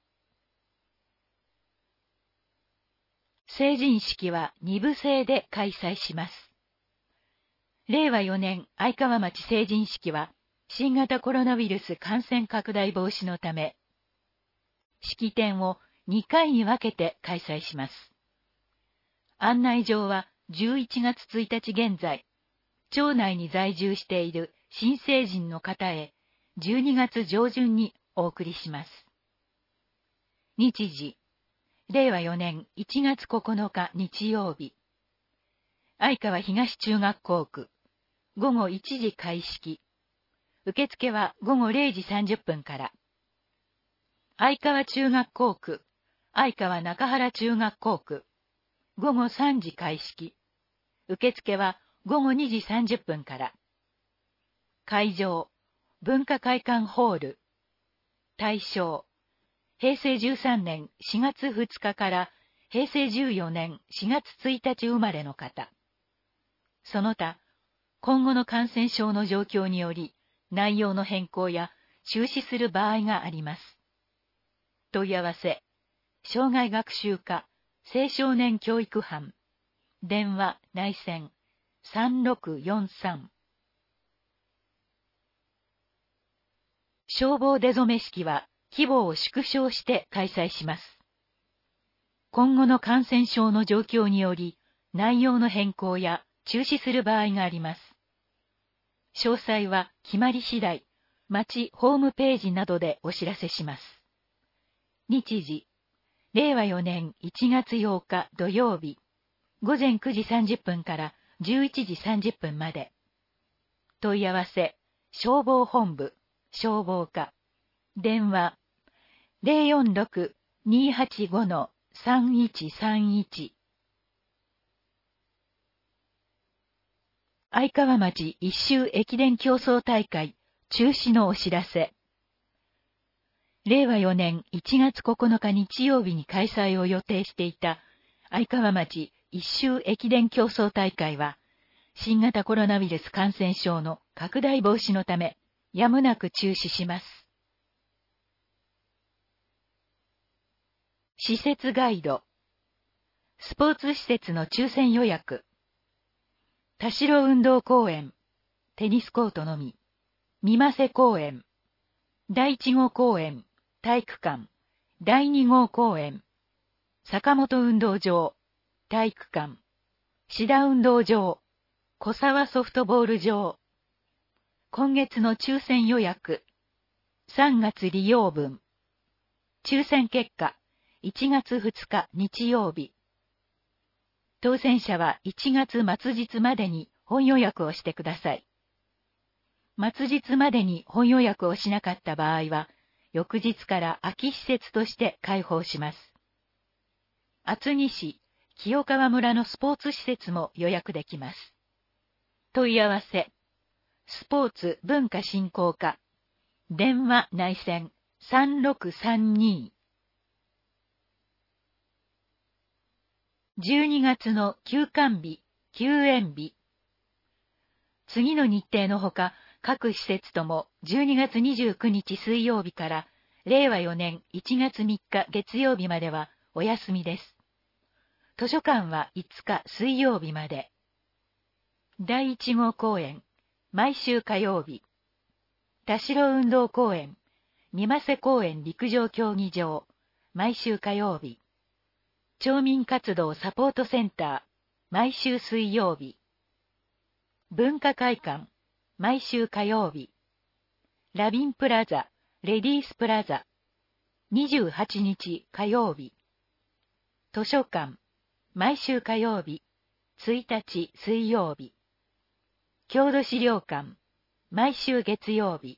成人式はにぶ制で開催します。れいわよねん相川町成人式は新型コロナウイルス感染拡大防止のため、式典をにかいに分けて開催します。案内状はじゅういちがつついたち現在、町内に在住している新成人の方へじゅうにがつじょうじゅんにお送りします。日時、れいわよねんいちがつここのか日曜日。相川東中学校区、ごごいちじ開式。受付はごごれいじさんじゅっぷんから。相川中学校区、相川中原中学校区、ごごさんじ開式。受付はごごにじさんじゅっぷんから。会場、文化会館ホール。対象、へいせいじゅうさんねんしがつふつかからへいせいじゅうよねんしがつついたち生まれの方。その他、今後の感染症の状況により、内容の変更や中止する場合があります。問い合わせ、障害学習課青少年教育班、電話内線さんろくよんさん。消防出初め式は規模を縮小して開催します。今後の感染症の状況により、内容の変更や中止する場合があります。詳細は決まり次第、町ホームページなどでお知らせします。日時、れいわよねんいちがつようか土曜日、ごぜんくじさんじゅっぷんからじゅういちじさんじゅっぷんまで。問い合わせ、消防本部、消防課、電話、ゼロよんろく にーはちご さんいちさんいち。相川町一周駅伝競争大会中止のお知らせ。れいわよねんいちがつここのか日曜日に開催を予定していた相川町一周駅伝競争大会は、新型コロナウイルス感染症の拡大防止のため、やむなく中止します。施設ガイド。スポーツ施設の抽選予約。田代運動公園、テニスコートのみ。三間瀬公園、だいいち号公園、体育館、だいに号公園、坂本運動場、体育館、志田運動場、小沢ソフトボール場。今月の抽選予約、さんがつ利用分。抽選結果、いちがつふつか日曜日。当選者はいちがつ末日までに本予約をしてください。末日までに本予約をしなかった場合は、翌日から空き施設として開放します。厚木市、清川村のスポーツ施設も予約できます。問い合わせ、スポーツ文化振興課、電話内線さんろくさんに。じゅうにがつの休館日、休園日。次の日程のほか、各施設ともじゅうにがつにじゅうくにち水曜日かられいわよねんいちがつみっか月曜日まではお休みです。図書館はいつか水曜日まで。だいいち号公園、毎週火曜日。田代運動公園、三間瀬公園陸上競技場、毎週火曜日。町民活動サポートセンター、毎週水曜日。文化会館、毎週火曜日。ラビンプラザ、レディースプラザ、にじゅうはちにち火曜日。図書館、毎週火曜日。 ついたち水曜日。郷土資料館、毎週月曜日。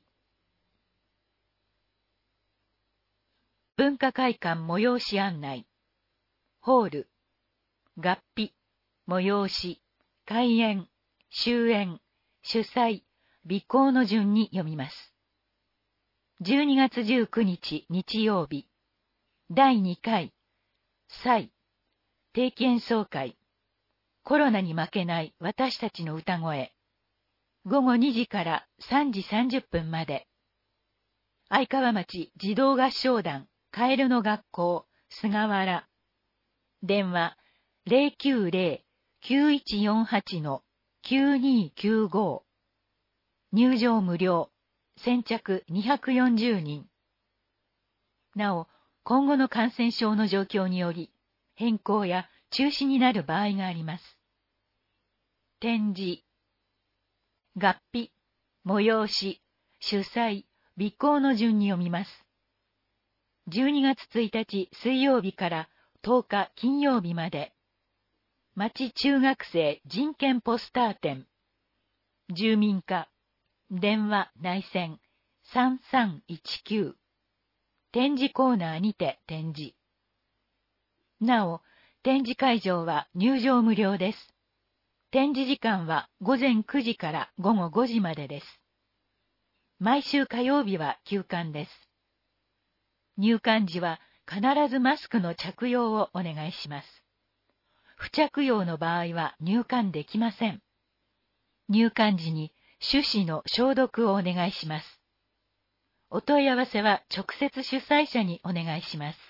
文化会館催し案内。ホール、合秘、催し、開演、終演、主催、備考の順に読みます。じゅうにがつじゅうくにち日曜日、だいにかい、祭、定期演奏会、コロナに負けない私たちの歌声、ごごにじからさんじさんじゅっぷんまで、愛川町児童合唱団カエルの学校菅原、電話 ゼロきゅうゼロ きゅういちよんはち きゅうにきゅうご、入場無料、先着にひゃくよんじゅうにん。なお、今後の感染症の状況により、変更や中止になる場合があります。展示、合秘、催し、主催、備考の順に読みます。じゅうにがつついたち水曜日からとおか金曜日まで、町中学生人権ポスター展、住民課、電話内線さんさんいちきゅう、展示コーナーにて展示。なお、展示会場は入場無料です。展示時間はごぜんくじからごごごじまでです。毎週火曜日は休館です。入館時は必ずマスクの着用をお願いします。不着用の場合は入館できません。入館時に手指の消毒をお願いします。お問い合わせは直接主催者にお願いします。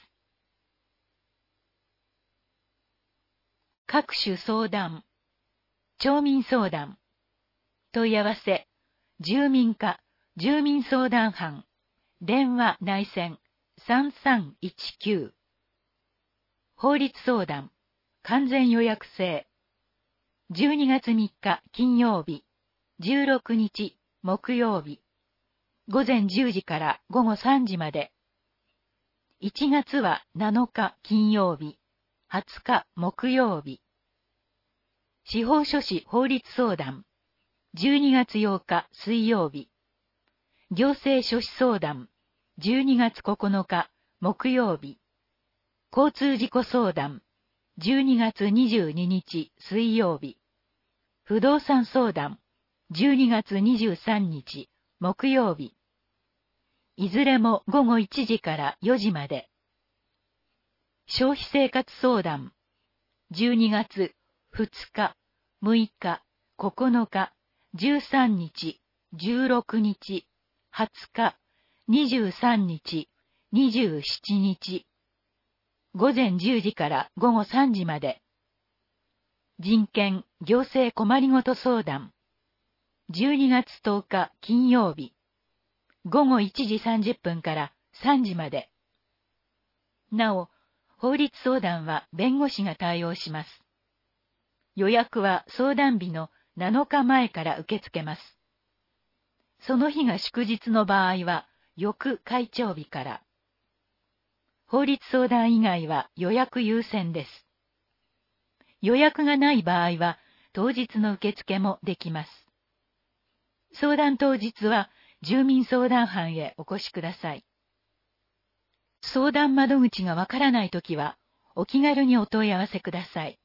各種相談、町民相談、問い合わせ、住民課、住民相談班、電話内線さんさんいちきゅう、法律相談、完全予約制、じゅうにがつみっか金曜日、じゅうろくにち木曜日、ごぜんじゅうじからごごさんじまで、いちがつはなのか金曜日、はつか木曜日、司法書士法律相談、じゅうにがつようか水曜日、行政書士相談、じゅうにがつここのか木曜日、交通事故相談、じゅうにがつにじゅうににち水曜日、不動産相談、じゅうにがつにじゅうさんにち木曜日、いずれもごごいちじからよじまで。消費生活相談、じゅうにがつふつか、むいか、ここのか、じゅうさんにち、じゅうろくにち、はつか、にじゅうさんにち、にじゅうしちにち、ごぜんじゅうじからごごさんじまで。人権行政困りごと相談、じゅうにがつとおか金曜日、ごごいちじさんじゅっぷんからさんじまで。なお、法律相談は弁護士が対応します。予約は相談日のなのかまえから受け付けます。その日が祝日の場合は、翌会長日から。法律相談以外は予約優先です。予約がない場合は、当日の受付もできます。相談当日は、住民相談班へお越しください。相談窓口がわからないときは、お気軽にお問い合わせください。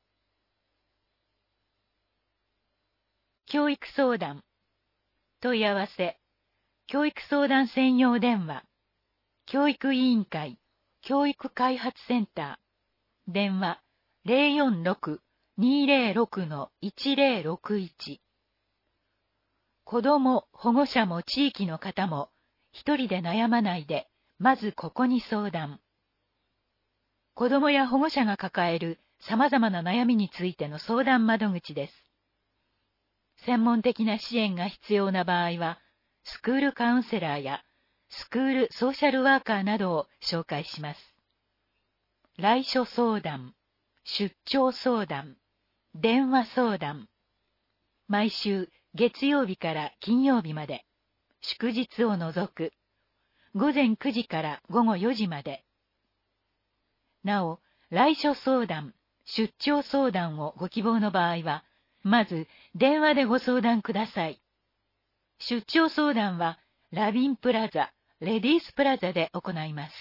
教育相談、問い合わせ、教育相談専用電話、教育委員会、教育開発センター、電話 ゼロよんろく にゼロろく いちゼロろくいち。子ども、保護者も地域の方も一人で悩まないで、まずここに相談。子どもや保護者が抱える様々な悩みについての相談窓口です。専門的な支援が必要な場合は、スクールカウンセラーやスクールソーシャルワーカーなどを紹介します。来所相談、出張相談、電話相談。毎週月曜日から金曜日まで、祝日を除く、ごぜんくじからごごよじまで。なお、来所相談、 出張相談をご希望の場合は、まず電話でご相談ください。出張相談はラビンプラザ、レディースプラザで行います。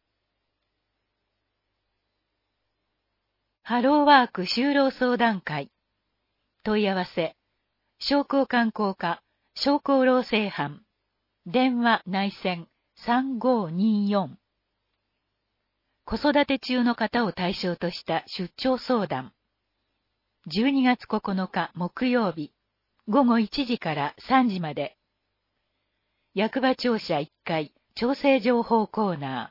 ハローワーク就労相談会。問い合わせ、商工観光課、商工労政班、電話内線さんごーにーよん。子育て中の方を対象とした出張相談。じゅうにがつここのか木曜日、ごごいちじからさんじまで。役場庁舎いっかい、調整情報コーナ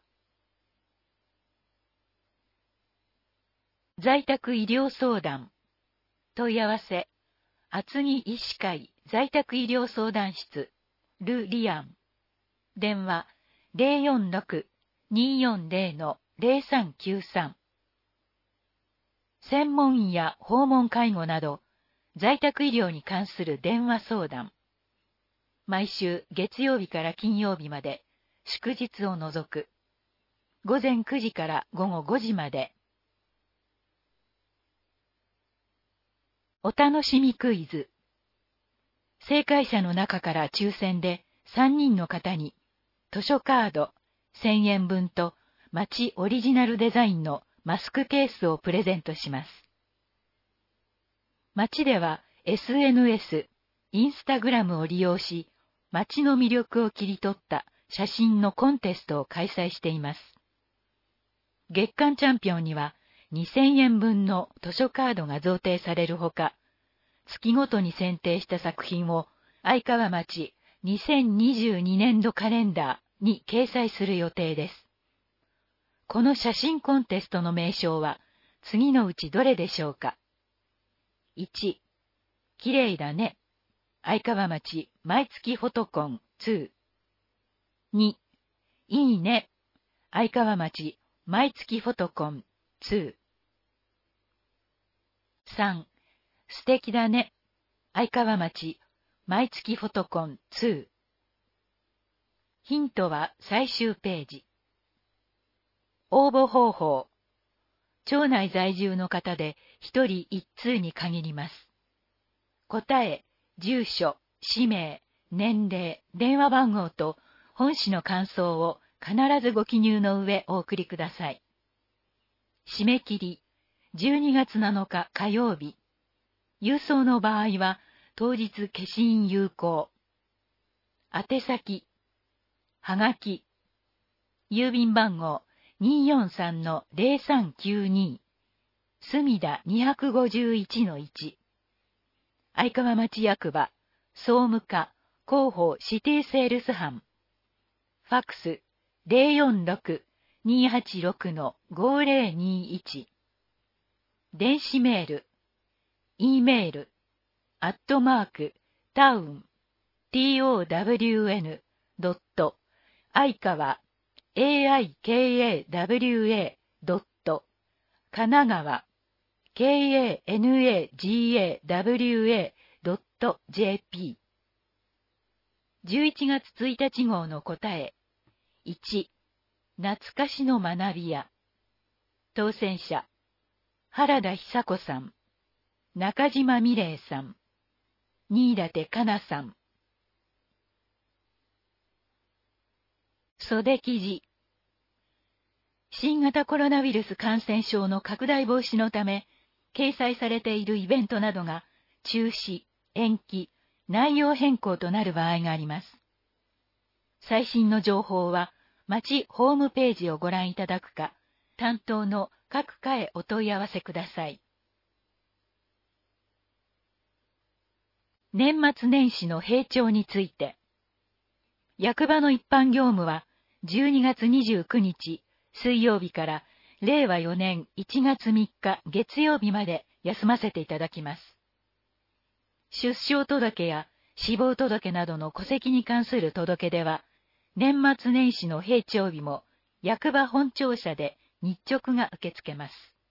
ー。在宅医療相談。問い合わせ、厚木医師会在宅医療相談室、ル・リアン。電話、ゼロよんろく にーよんゼロ のゼロさんきゅうさん。専門医や訪問介護など、在宅医療に関する電話相談。毎週月曜日から金曜日まで、祝日を除く。ごぜんくじからごごごじまで。お楽しみクイズ。正解者の中から抽選でさんにんの方に、図書カードせんえんぶんと町オリジナルデザインのマスクケースをプレゼントします。町では エスエヌエス、インスタグラムを利用し、町の魅力を切り取った写真のコンテストを開催しています。月間チャンピオンにはにせんえんぶんの図書カードが贈呈されるほか、月ごとに選定した作品を愛川町にせんにじゅうにねんどカレンダーに掲載する予定です。この写真コンテストの名称は次のうちどれでしょうか。いち、きれいだね。愛川町毎月フォトコンに。に、いいね。愛川町毎月フォトコンに。さん、素敵だね。愛川町毎月フォトコンに。ヒントは最終ページ。応募方法。町内在住の方で一人一通に限ります。答え、住所、氏名、年齢、電話番号と本誌の感想を必ずご記入の上お送りください。締め切り、じゅうにがつなのか火曜日。郵送の場合は当日消印有効。宛先、はがき、郵便番号 にーよんさんのゼロさんきゅうに、墨田にごいちのいち。愛川町役場、総務課、広報シティセールス班。ファックス、ゼロよんろく にーはちろく のごゼロにいち。電子メール、E メール、アットマーク、タウン、トウン、ドット、愛川、エーアイケーエーダブリューエー、ドット、神奈川、ケーエーエヌエージーエーダブリューエードットジェーピー。じゅういちがつついたち号の答え。いち、懐かしの学び屋。当選者、原田久子さん、中島美玲さん、新舘香奈さん。袖記事。新型コロナウイルス感染症の拡大防止のため、掲載されているイベントなどが中止、延期、内容変更となる場合があります。最新の情報は、町ホームページをご覧いただくか、担当の各課へお問い合わせください。年末年始の閉庁について、役場の一般業務はじゅうにがつにじゅうくにち水曜日かられいわよねんいちがつみっか月曜日まで休ませていただきます。出生届や死亡届などの戸籍に関する届け出は、年末年始の閉庁日も役場本庁舎で日直が受け付けます。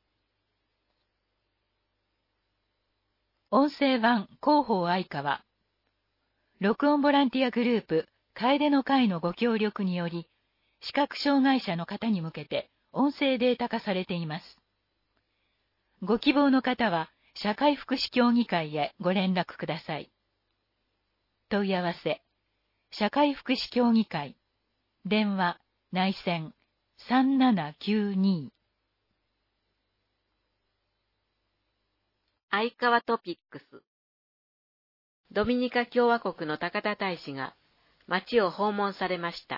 音声版広報愛川。録音ボランティアグループ楓の会のご協力により、視覚障害者の方に向けて音声データ化されています。 ご希望の方は、社会福祉協議会へご連絡ください。問い合わせ、社会福祉協議会、電話、内線、さんななきゅうに。 相川トピックス。ドミニカ共和国の高田大使が町を訪問されました。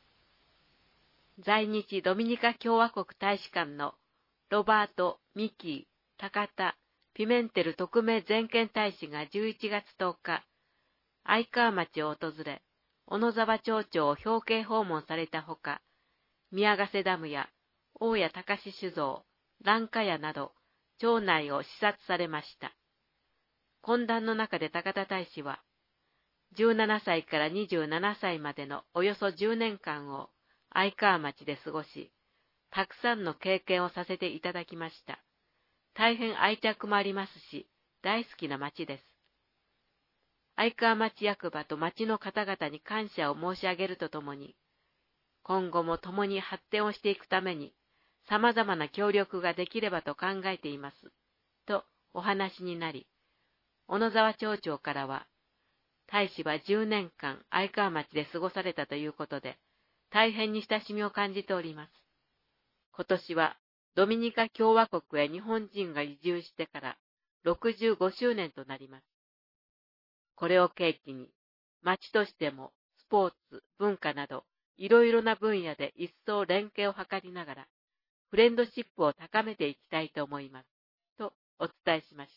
在日ドミニカ共和国大使館のロバート・ミキー、高田、ピメンテル特命全権大使がじゅういちがつとおか、相川町を訪れ、小野沢町長を表敬訪問されたほか、宮ヶ瀬ダムや大谷隆酒造、蘭花屋など、町内を視察されました。懇談の中で高田大使は、じゅうななさいからにじゅうななさいまでのおよそじゅうねんかんを相川町で過ごし、たくさんの経験をさせていただきました。大変愛着もありますし、大好きな町です。相川町役場と町の方々に感謝を申し上げるとともに、今後も共に発展をしていくために、様々な協力ができればと考えています。とお話になり、小野沢町長からは、大使はじゅうねんかん相川町で過ごされたということで、大変に親しみを感じております。今年はドミニカ共和国へ日本人が移住してからろくじゅうごしゅうねんとなります。これを契機に、町としてもスポーツ、文化など、いろいろな分野で一層連携を図りながら、フレンドシップを高めていきたいと思います。とお伝えしました。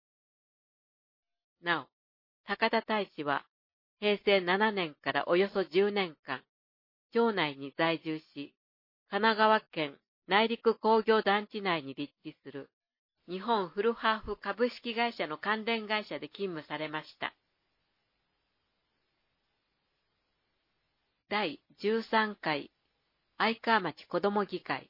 なお、高田大使は、へいせいななねんからおよそじゅうねんかん、町内に在住し、神奈川県内陸工業団地内に立地する日本フルハーフ株式会社の関連会社で勤務されました。だいじゅうさんかい相川町子ども議会。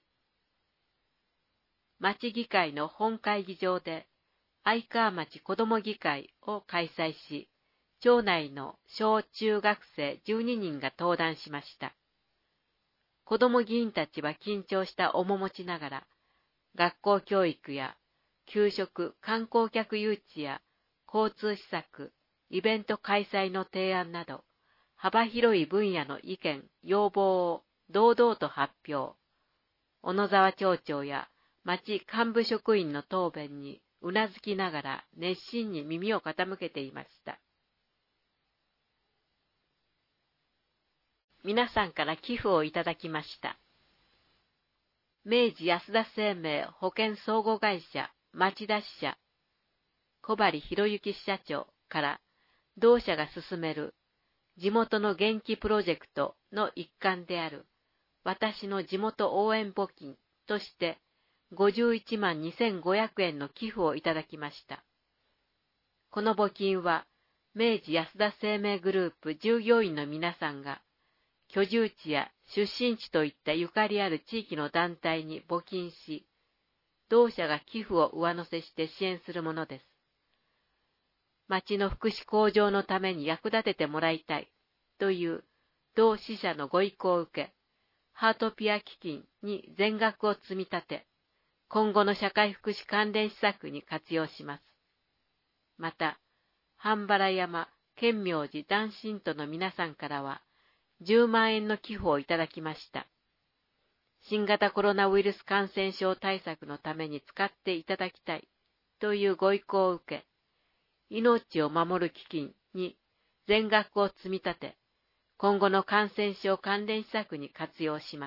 町議会の本会議場で相川町子ども議会を開催し、町内の小中学生じゅうににんが登壇しました。子ども議員たちは緊張した面持ちながら、学校教育や給食、観光客誘致や交通施策、イベント開催の提案など、幅広い分野の意見、要望を堂々と発表。小野沢町長や町幹部職員の答弁にうなずきながら熱心に耳を傾けていました。皆さんから寄付をいただきました。明治安田生命保険相互会社町田支社小針博之支社長から同社が進める地元の元気プロジェクトの一環である私の地元応援募金としてごじゅういちまんにせんごひゃくえんの寄付をいただきました。この募金は明治安田生命グループ従業員の皆さんが居住地や出身地といったゆかりある地域の団体に募金し、同社が寄付を上乗せして支援するものです。町の福祉向上のために役立ててもらいたいという同支社のご意向を受け、ハートピア基金に全額を積み立て、今後の社会福祉関連施策に活用します。また、半原山、県明寺男信徒の皆さんからは、じゅうまんえんの寄付をいただきました。新型コロナウイルス感染症対策のために使っていただきたいというご意向を受け、命を守る基金に全額を積み立て、今後の感染症関連施策に活用します。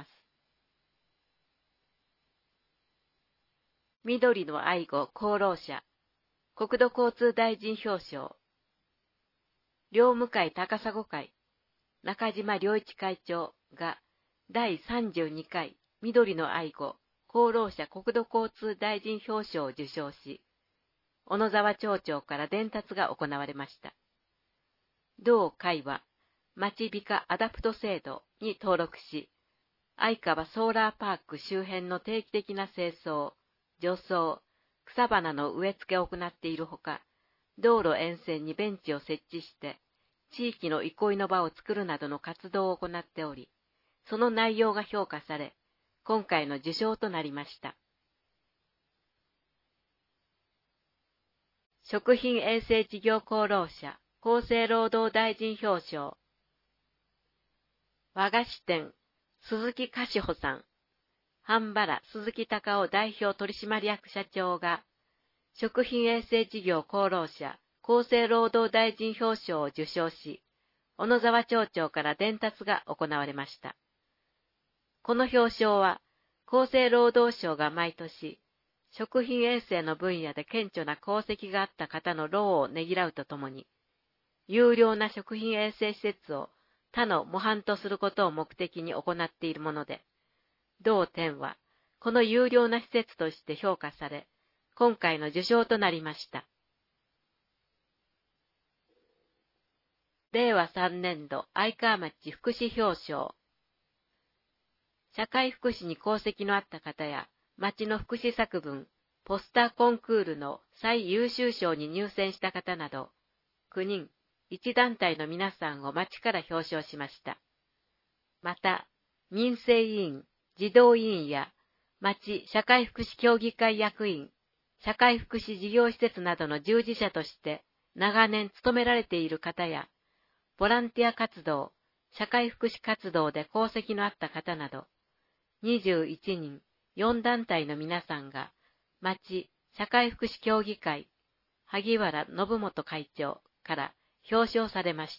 緑の愛護功労者、国土交通大臣表彰、両務会高砂会、中島良一会長がだいさんじゅうにかい緑の愛護功労者国土交通大臣表彰を受賞し、小野沢町長から伝達が行われました。同会は、町美化アダプト制度に登録し、相川ソーラーパーク周辺の定期的な清掃、除草、草花の植え付けを行っているほか、道路沿線にベンチを設置して、地域の憩いの場を作るなどの活動を行っており、その内容が評価され、今回の受賞となりました。 食品衛生事業功労者、厚生労働大臣表彰。和菓子店、鈴木かしほさん、半原鈴木隆夫代表取締役社長が、食品衛生事業功労者、厚生労働大臣表彰を受賞し、小野沢町長から伝達が行われました。この表彰は、厚生労働省が毎年、食品衛生の分野で顕著な功績があった方の労をねぎらうとともに、優良な食品衛生施設を他の模範とすることを目的に行っているもので、同展は、この優良な施設として評価され、今回の受賞となりました。れいわさんねんど愛川町福祉表彰。社会福祉に功績のあった方や、町の福祉作文、ポスターコンクールの最優秀賞に入選した方など、きゅうにん、いち団体の皆さんを町から表彰しました。また、民生委員、児童委員や、町社会福祉協議会役員、社会福祉事業施設などの従事者として長年勤められている方や、ボランティア活動、社会福祉活動で功績のあった方など、にじゅういちにん、よん団体の皆さんが、町社会福祉協議会、萩原信元会長から表彰されました。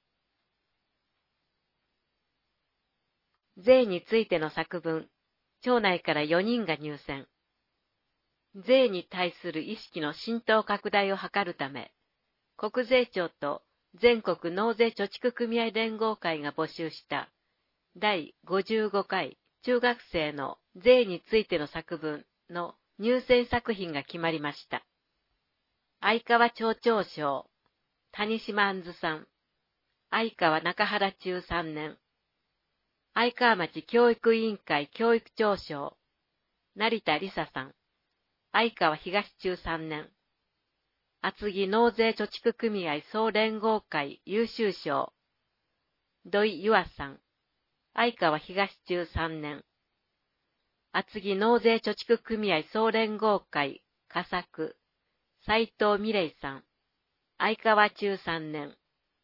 税についての作文、町内からよにんが入選。税に対する意識の浸透拡大を図るため、国税庁と全国納税貯蓄組合連合会が募集しただいごじゅうごかい中学生の税についての作文の入選作品が決まりました。相川町長賞、谷島杏さん、相川中原中さんねん、相川町教育委員会教育長賞、成田理沙さん、相川東中さんねん、厚木納税貯蓄組合総連合会優秀賞、土井優愛さん、相川東中さんねん、厚木納税貯蓄組合総連合会佳作、斉藤美玲さん、相川中さんねん。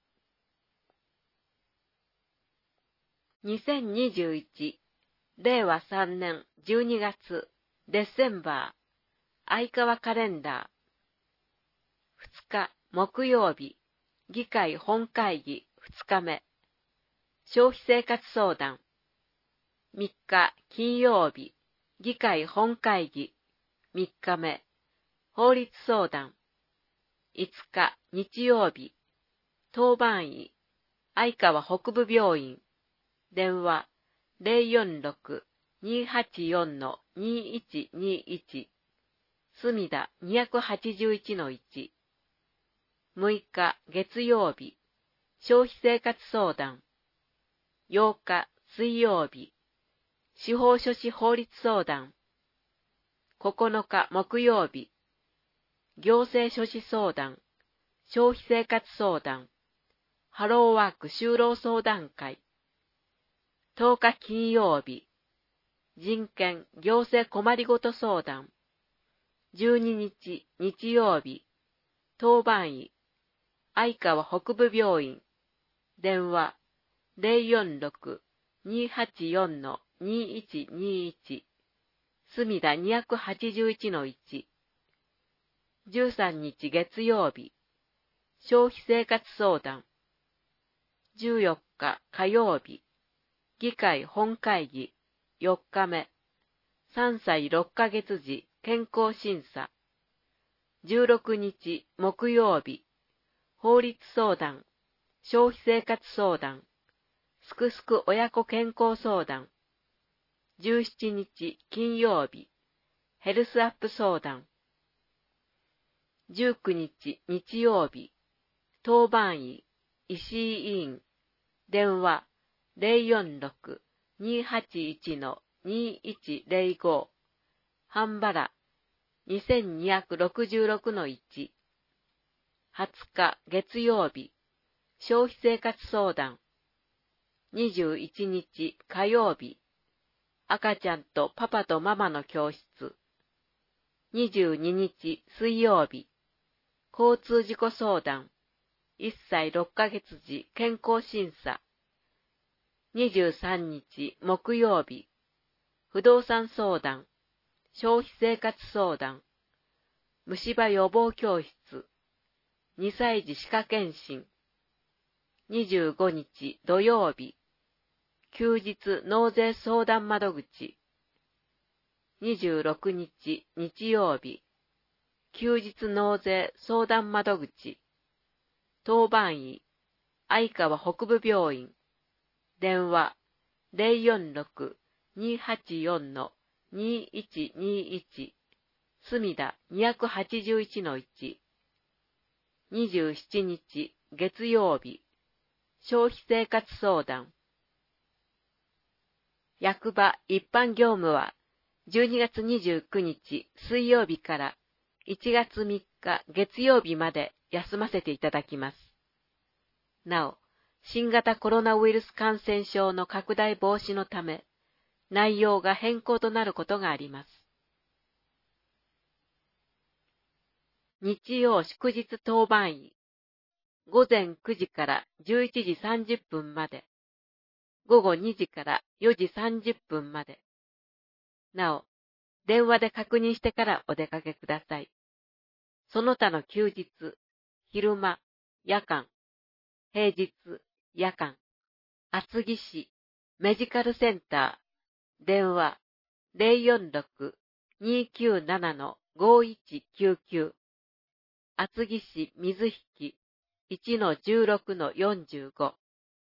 にせんにじゅういち、れいわさんねんじゅうにがつ、デセンバー、相川カレンダー。ふつか木曜日、議会本会議ふつかめ。消費生活相談。みっか金曜日、議会本会議みっかめ。法律相談。いつか日曜日、当番医、相川北部病院。電話 ゼロよんろく にーはちよん にーいちにーいち。墨田 にはちいちのいち。むいか月曜日、消費生活相談。ようか水曜日、司法書士法律相談。ここのか木曜日、行政書士相談、消費生活相談、ハローワーク就労相談会。とおか金曜日、人権行政困りごと相談。じゅうににち日曜日、当番医、相川北部病院。電話 ゼロよんろく にーはちよん にーいちにーいち。墨田 にはちいちのいち。じゅうさんにち月曜日、消費生活相談。じゅうよっか火曜日、議会本会議よっかめ。さんさいろっかげつ時健康審査。じゅうろくにち木曜日、法律相談、消費生活相談、すくすく親子健康相談。じゅうしちにち金曜日、ヘルスアップ相談。じゅうくにち日曜日、当番医、石井委員。電話 ゼロよんろく にーはちいち にーいちゼロご。半原 にせんにひゃくろくじゅうろくのいち。はつか月曜日、消費生活相談。にじゅういちにち火曜日、赤ちゃんとパパとママの教室。にじゅうににち水曜日、 交通事故相談、いっさいろっかげつ時健康審査、にじゅうさんにち木曜日、不動産相談、消費生活相談、虫歯予防教室、にさい児歯科検診、にじゅうごにち土曜日、休日納税相談窓口、にじゅうろくにち日曜日、休日納税相談窓口、当番医、相川北部病院、電話 ゼロよんろく にーはちよん にーいちにーいち、墨田 にーはちいちのいち、にじゅうしちにち月曜日、消費生活相談。役場一般業務はじゅうにがつにじゅうくにち水曜日からいちがつみっか月曜日まで休ませていただきます。なお、新型コロナウイルス感染症の拡大防止のため、内容が変更となることがあります。日曜祝日当番医、ごぜんくじからじゅういちじさんじゅっぷんまで、ごごにじからよじさんじゅっぷんまで。なお、電話で確認してからお出かけください。その他の休日、昼間、夜間、平日、夜間、厚木市メディカルセンター、電話 ゼロよんろく にーきゅうなな ごいちきゅうきゅう、厚木市水引 いちのじゅうろくのよんじゅうご。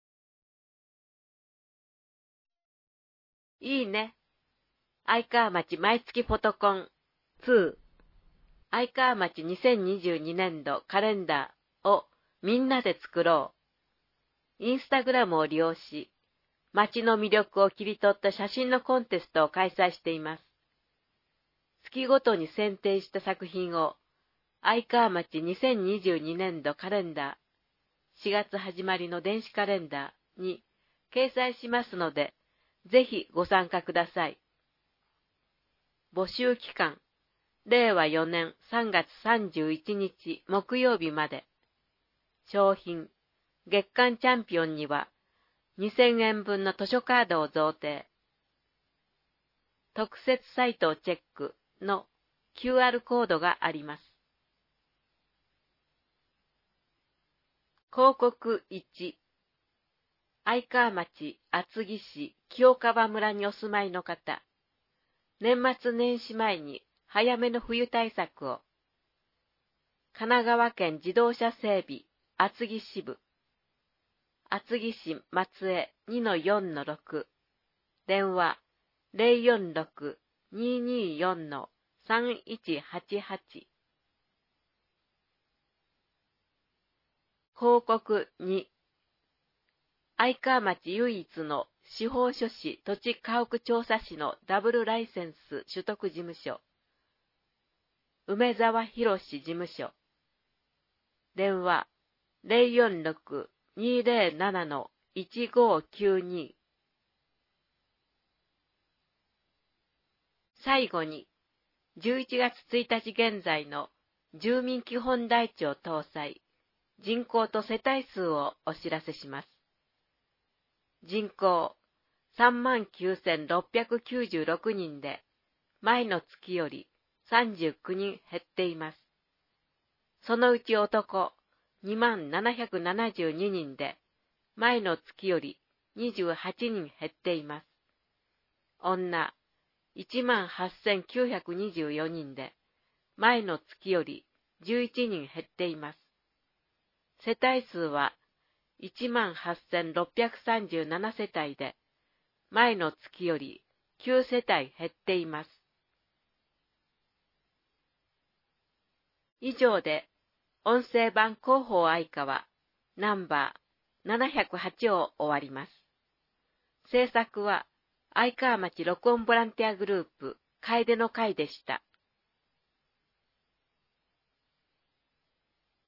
いいね。愛川町毎月フォトコンに。愛川町にせんにじゅうにねんどカレンダーをみんなで作ろう。インスタグラムを利用し、町の魅力を切り取った写真のコンテストを開催しています。月ごとに選定した作品を愛川町にせんにじゅうにねんどカレンダー、しがつ始まりの電子カレンダーに掲載しますので、ぜひご参加ください。募集期間、れいわよねんさんがつさんじゅういちにち木曜日まで。商品、月間チャンピオンにはにせんえんぶんの図書カードを贈呈。特設サイトをチェックの キューアール コードがあります。広告いち、愛川町厚木市清川村にお住まいの方、年末年始前に早めの冬対策を。神奈川県自動車整備厚木支部、厚木市松江 にのよんのろく、電話 ゼロよんろく にーにーよん さんいちはちはち。広告に、愛川町唯一の司法書士土地家屋調査士のダブルライセンス取得事務所、梅沢博事務所、電話 ゼロよんろく にーぜろなな いちごきゅうに。最後に、じゅういちがつついたち現在の住民基本台帳搭載、人口と世帯数をお知らせします。人口 さんまんきゅうせんろっぴゃくきゅうじゅうろくにんで、前の月よりさんじゅうきゅうにん減っています。そのうち男にまんななひゃくななじゅうににんで、前の月よりにじゅうはちにん減っています。女いちまんはっせんきゅうひゃくにじゅうよにんで、前の月よりじゅういちにん減っています。世帯数はいちまんはっせんろっぴゃくさんじゅうななせたいで、前の月よりきゅうせたい減っています。以上で、音声版広報愛川ナンバーななひゃくはちを終わります。制作は愛川町録音ボランティアグループ楓の会でした。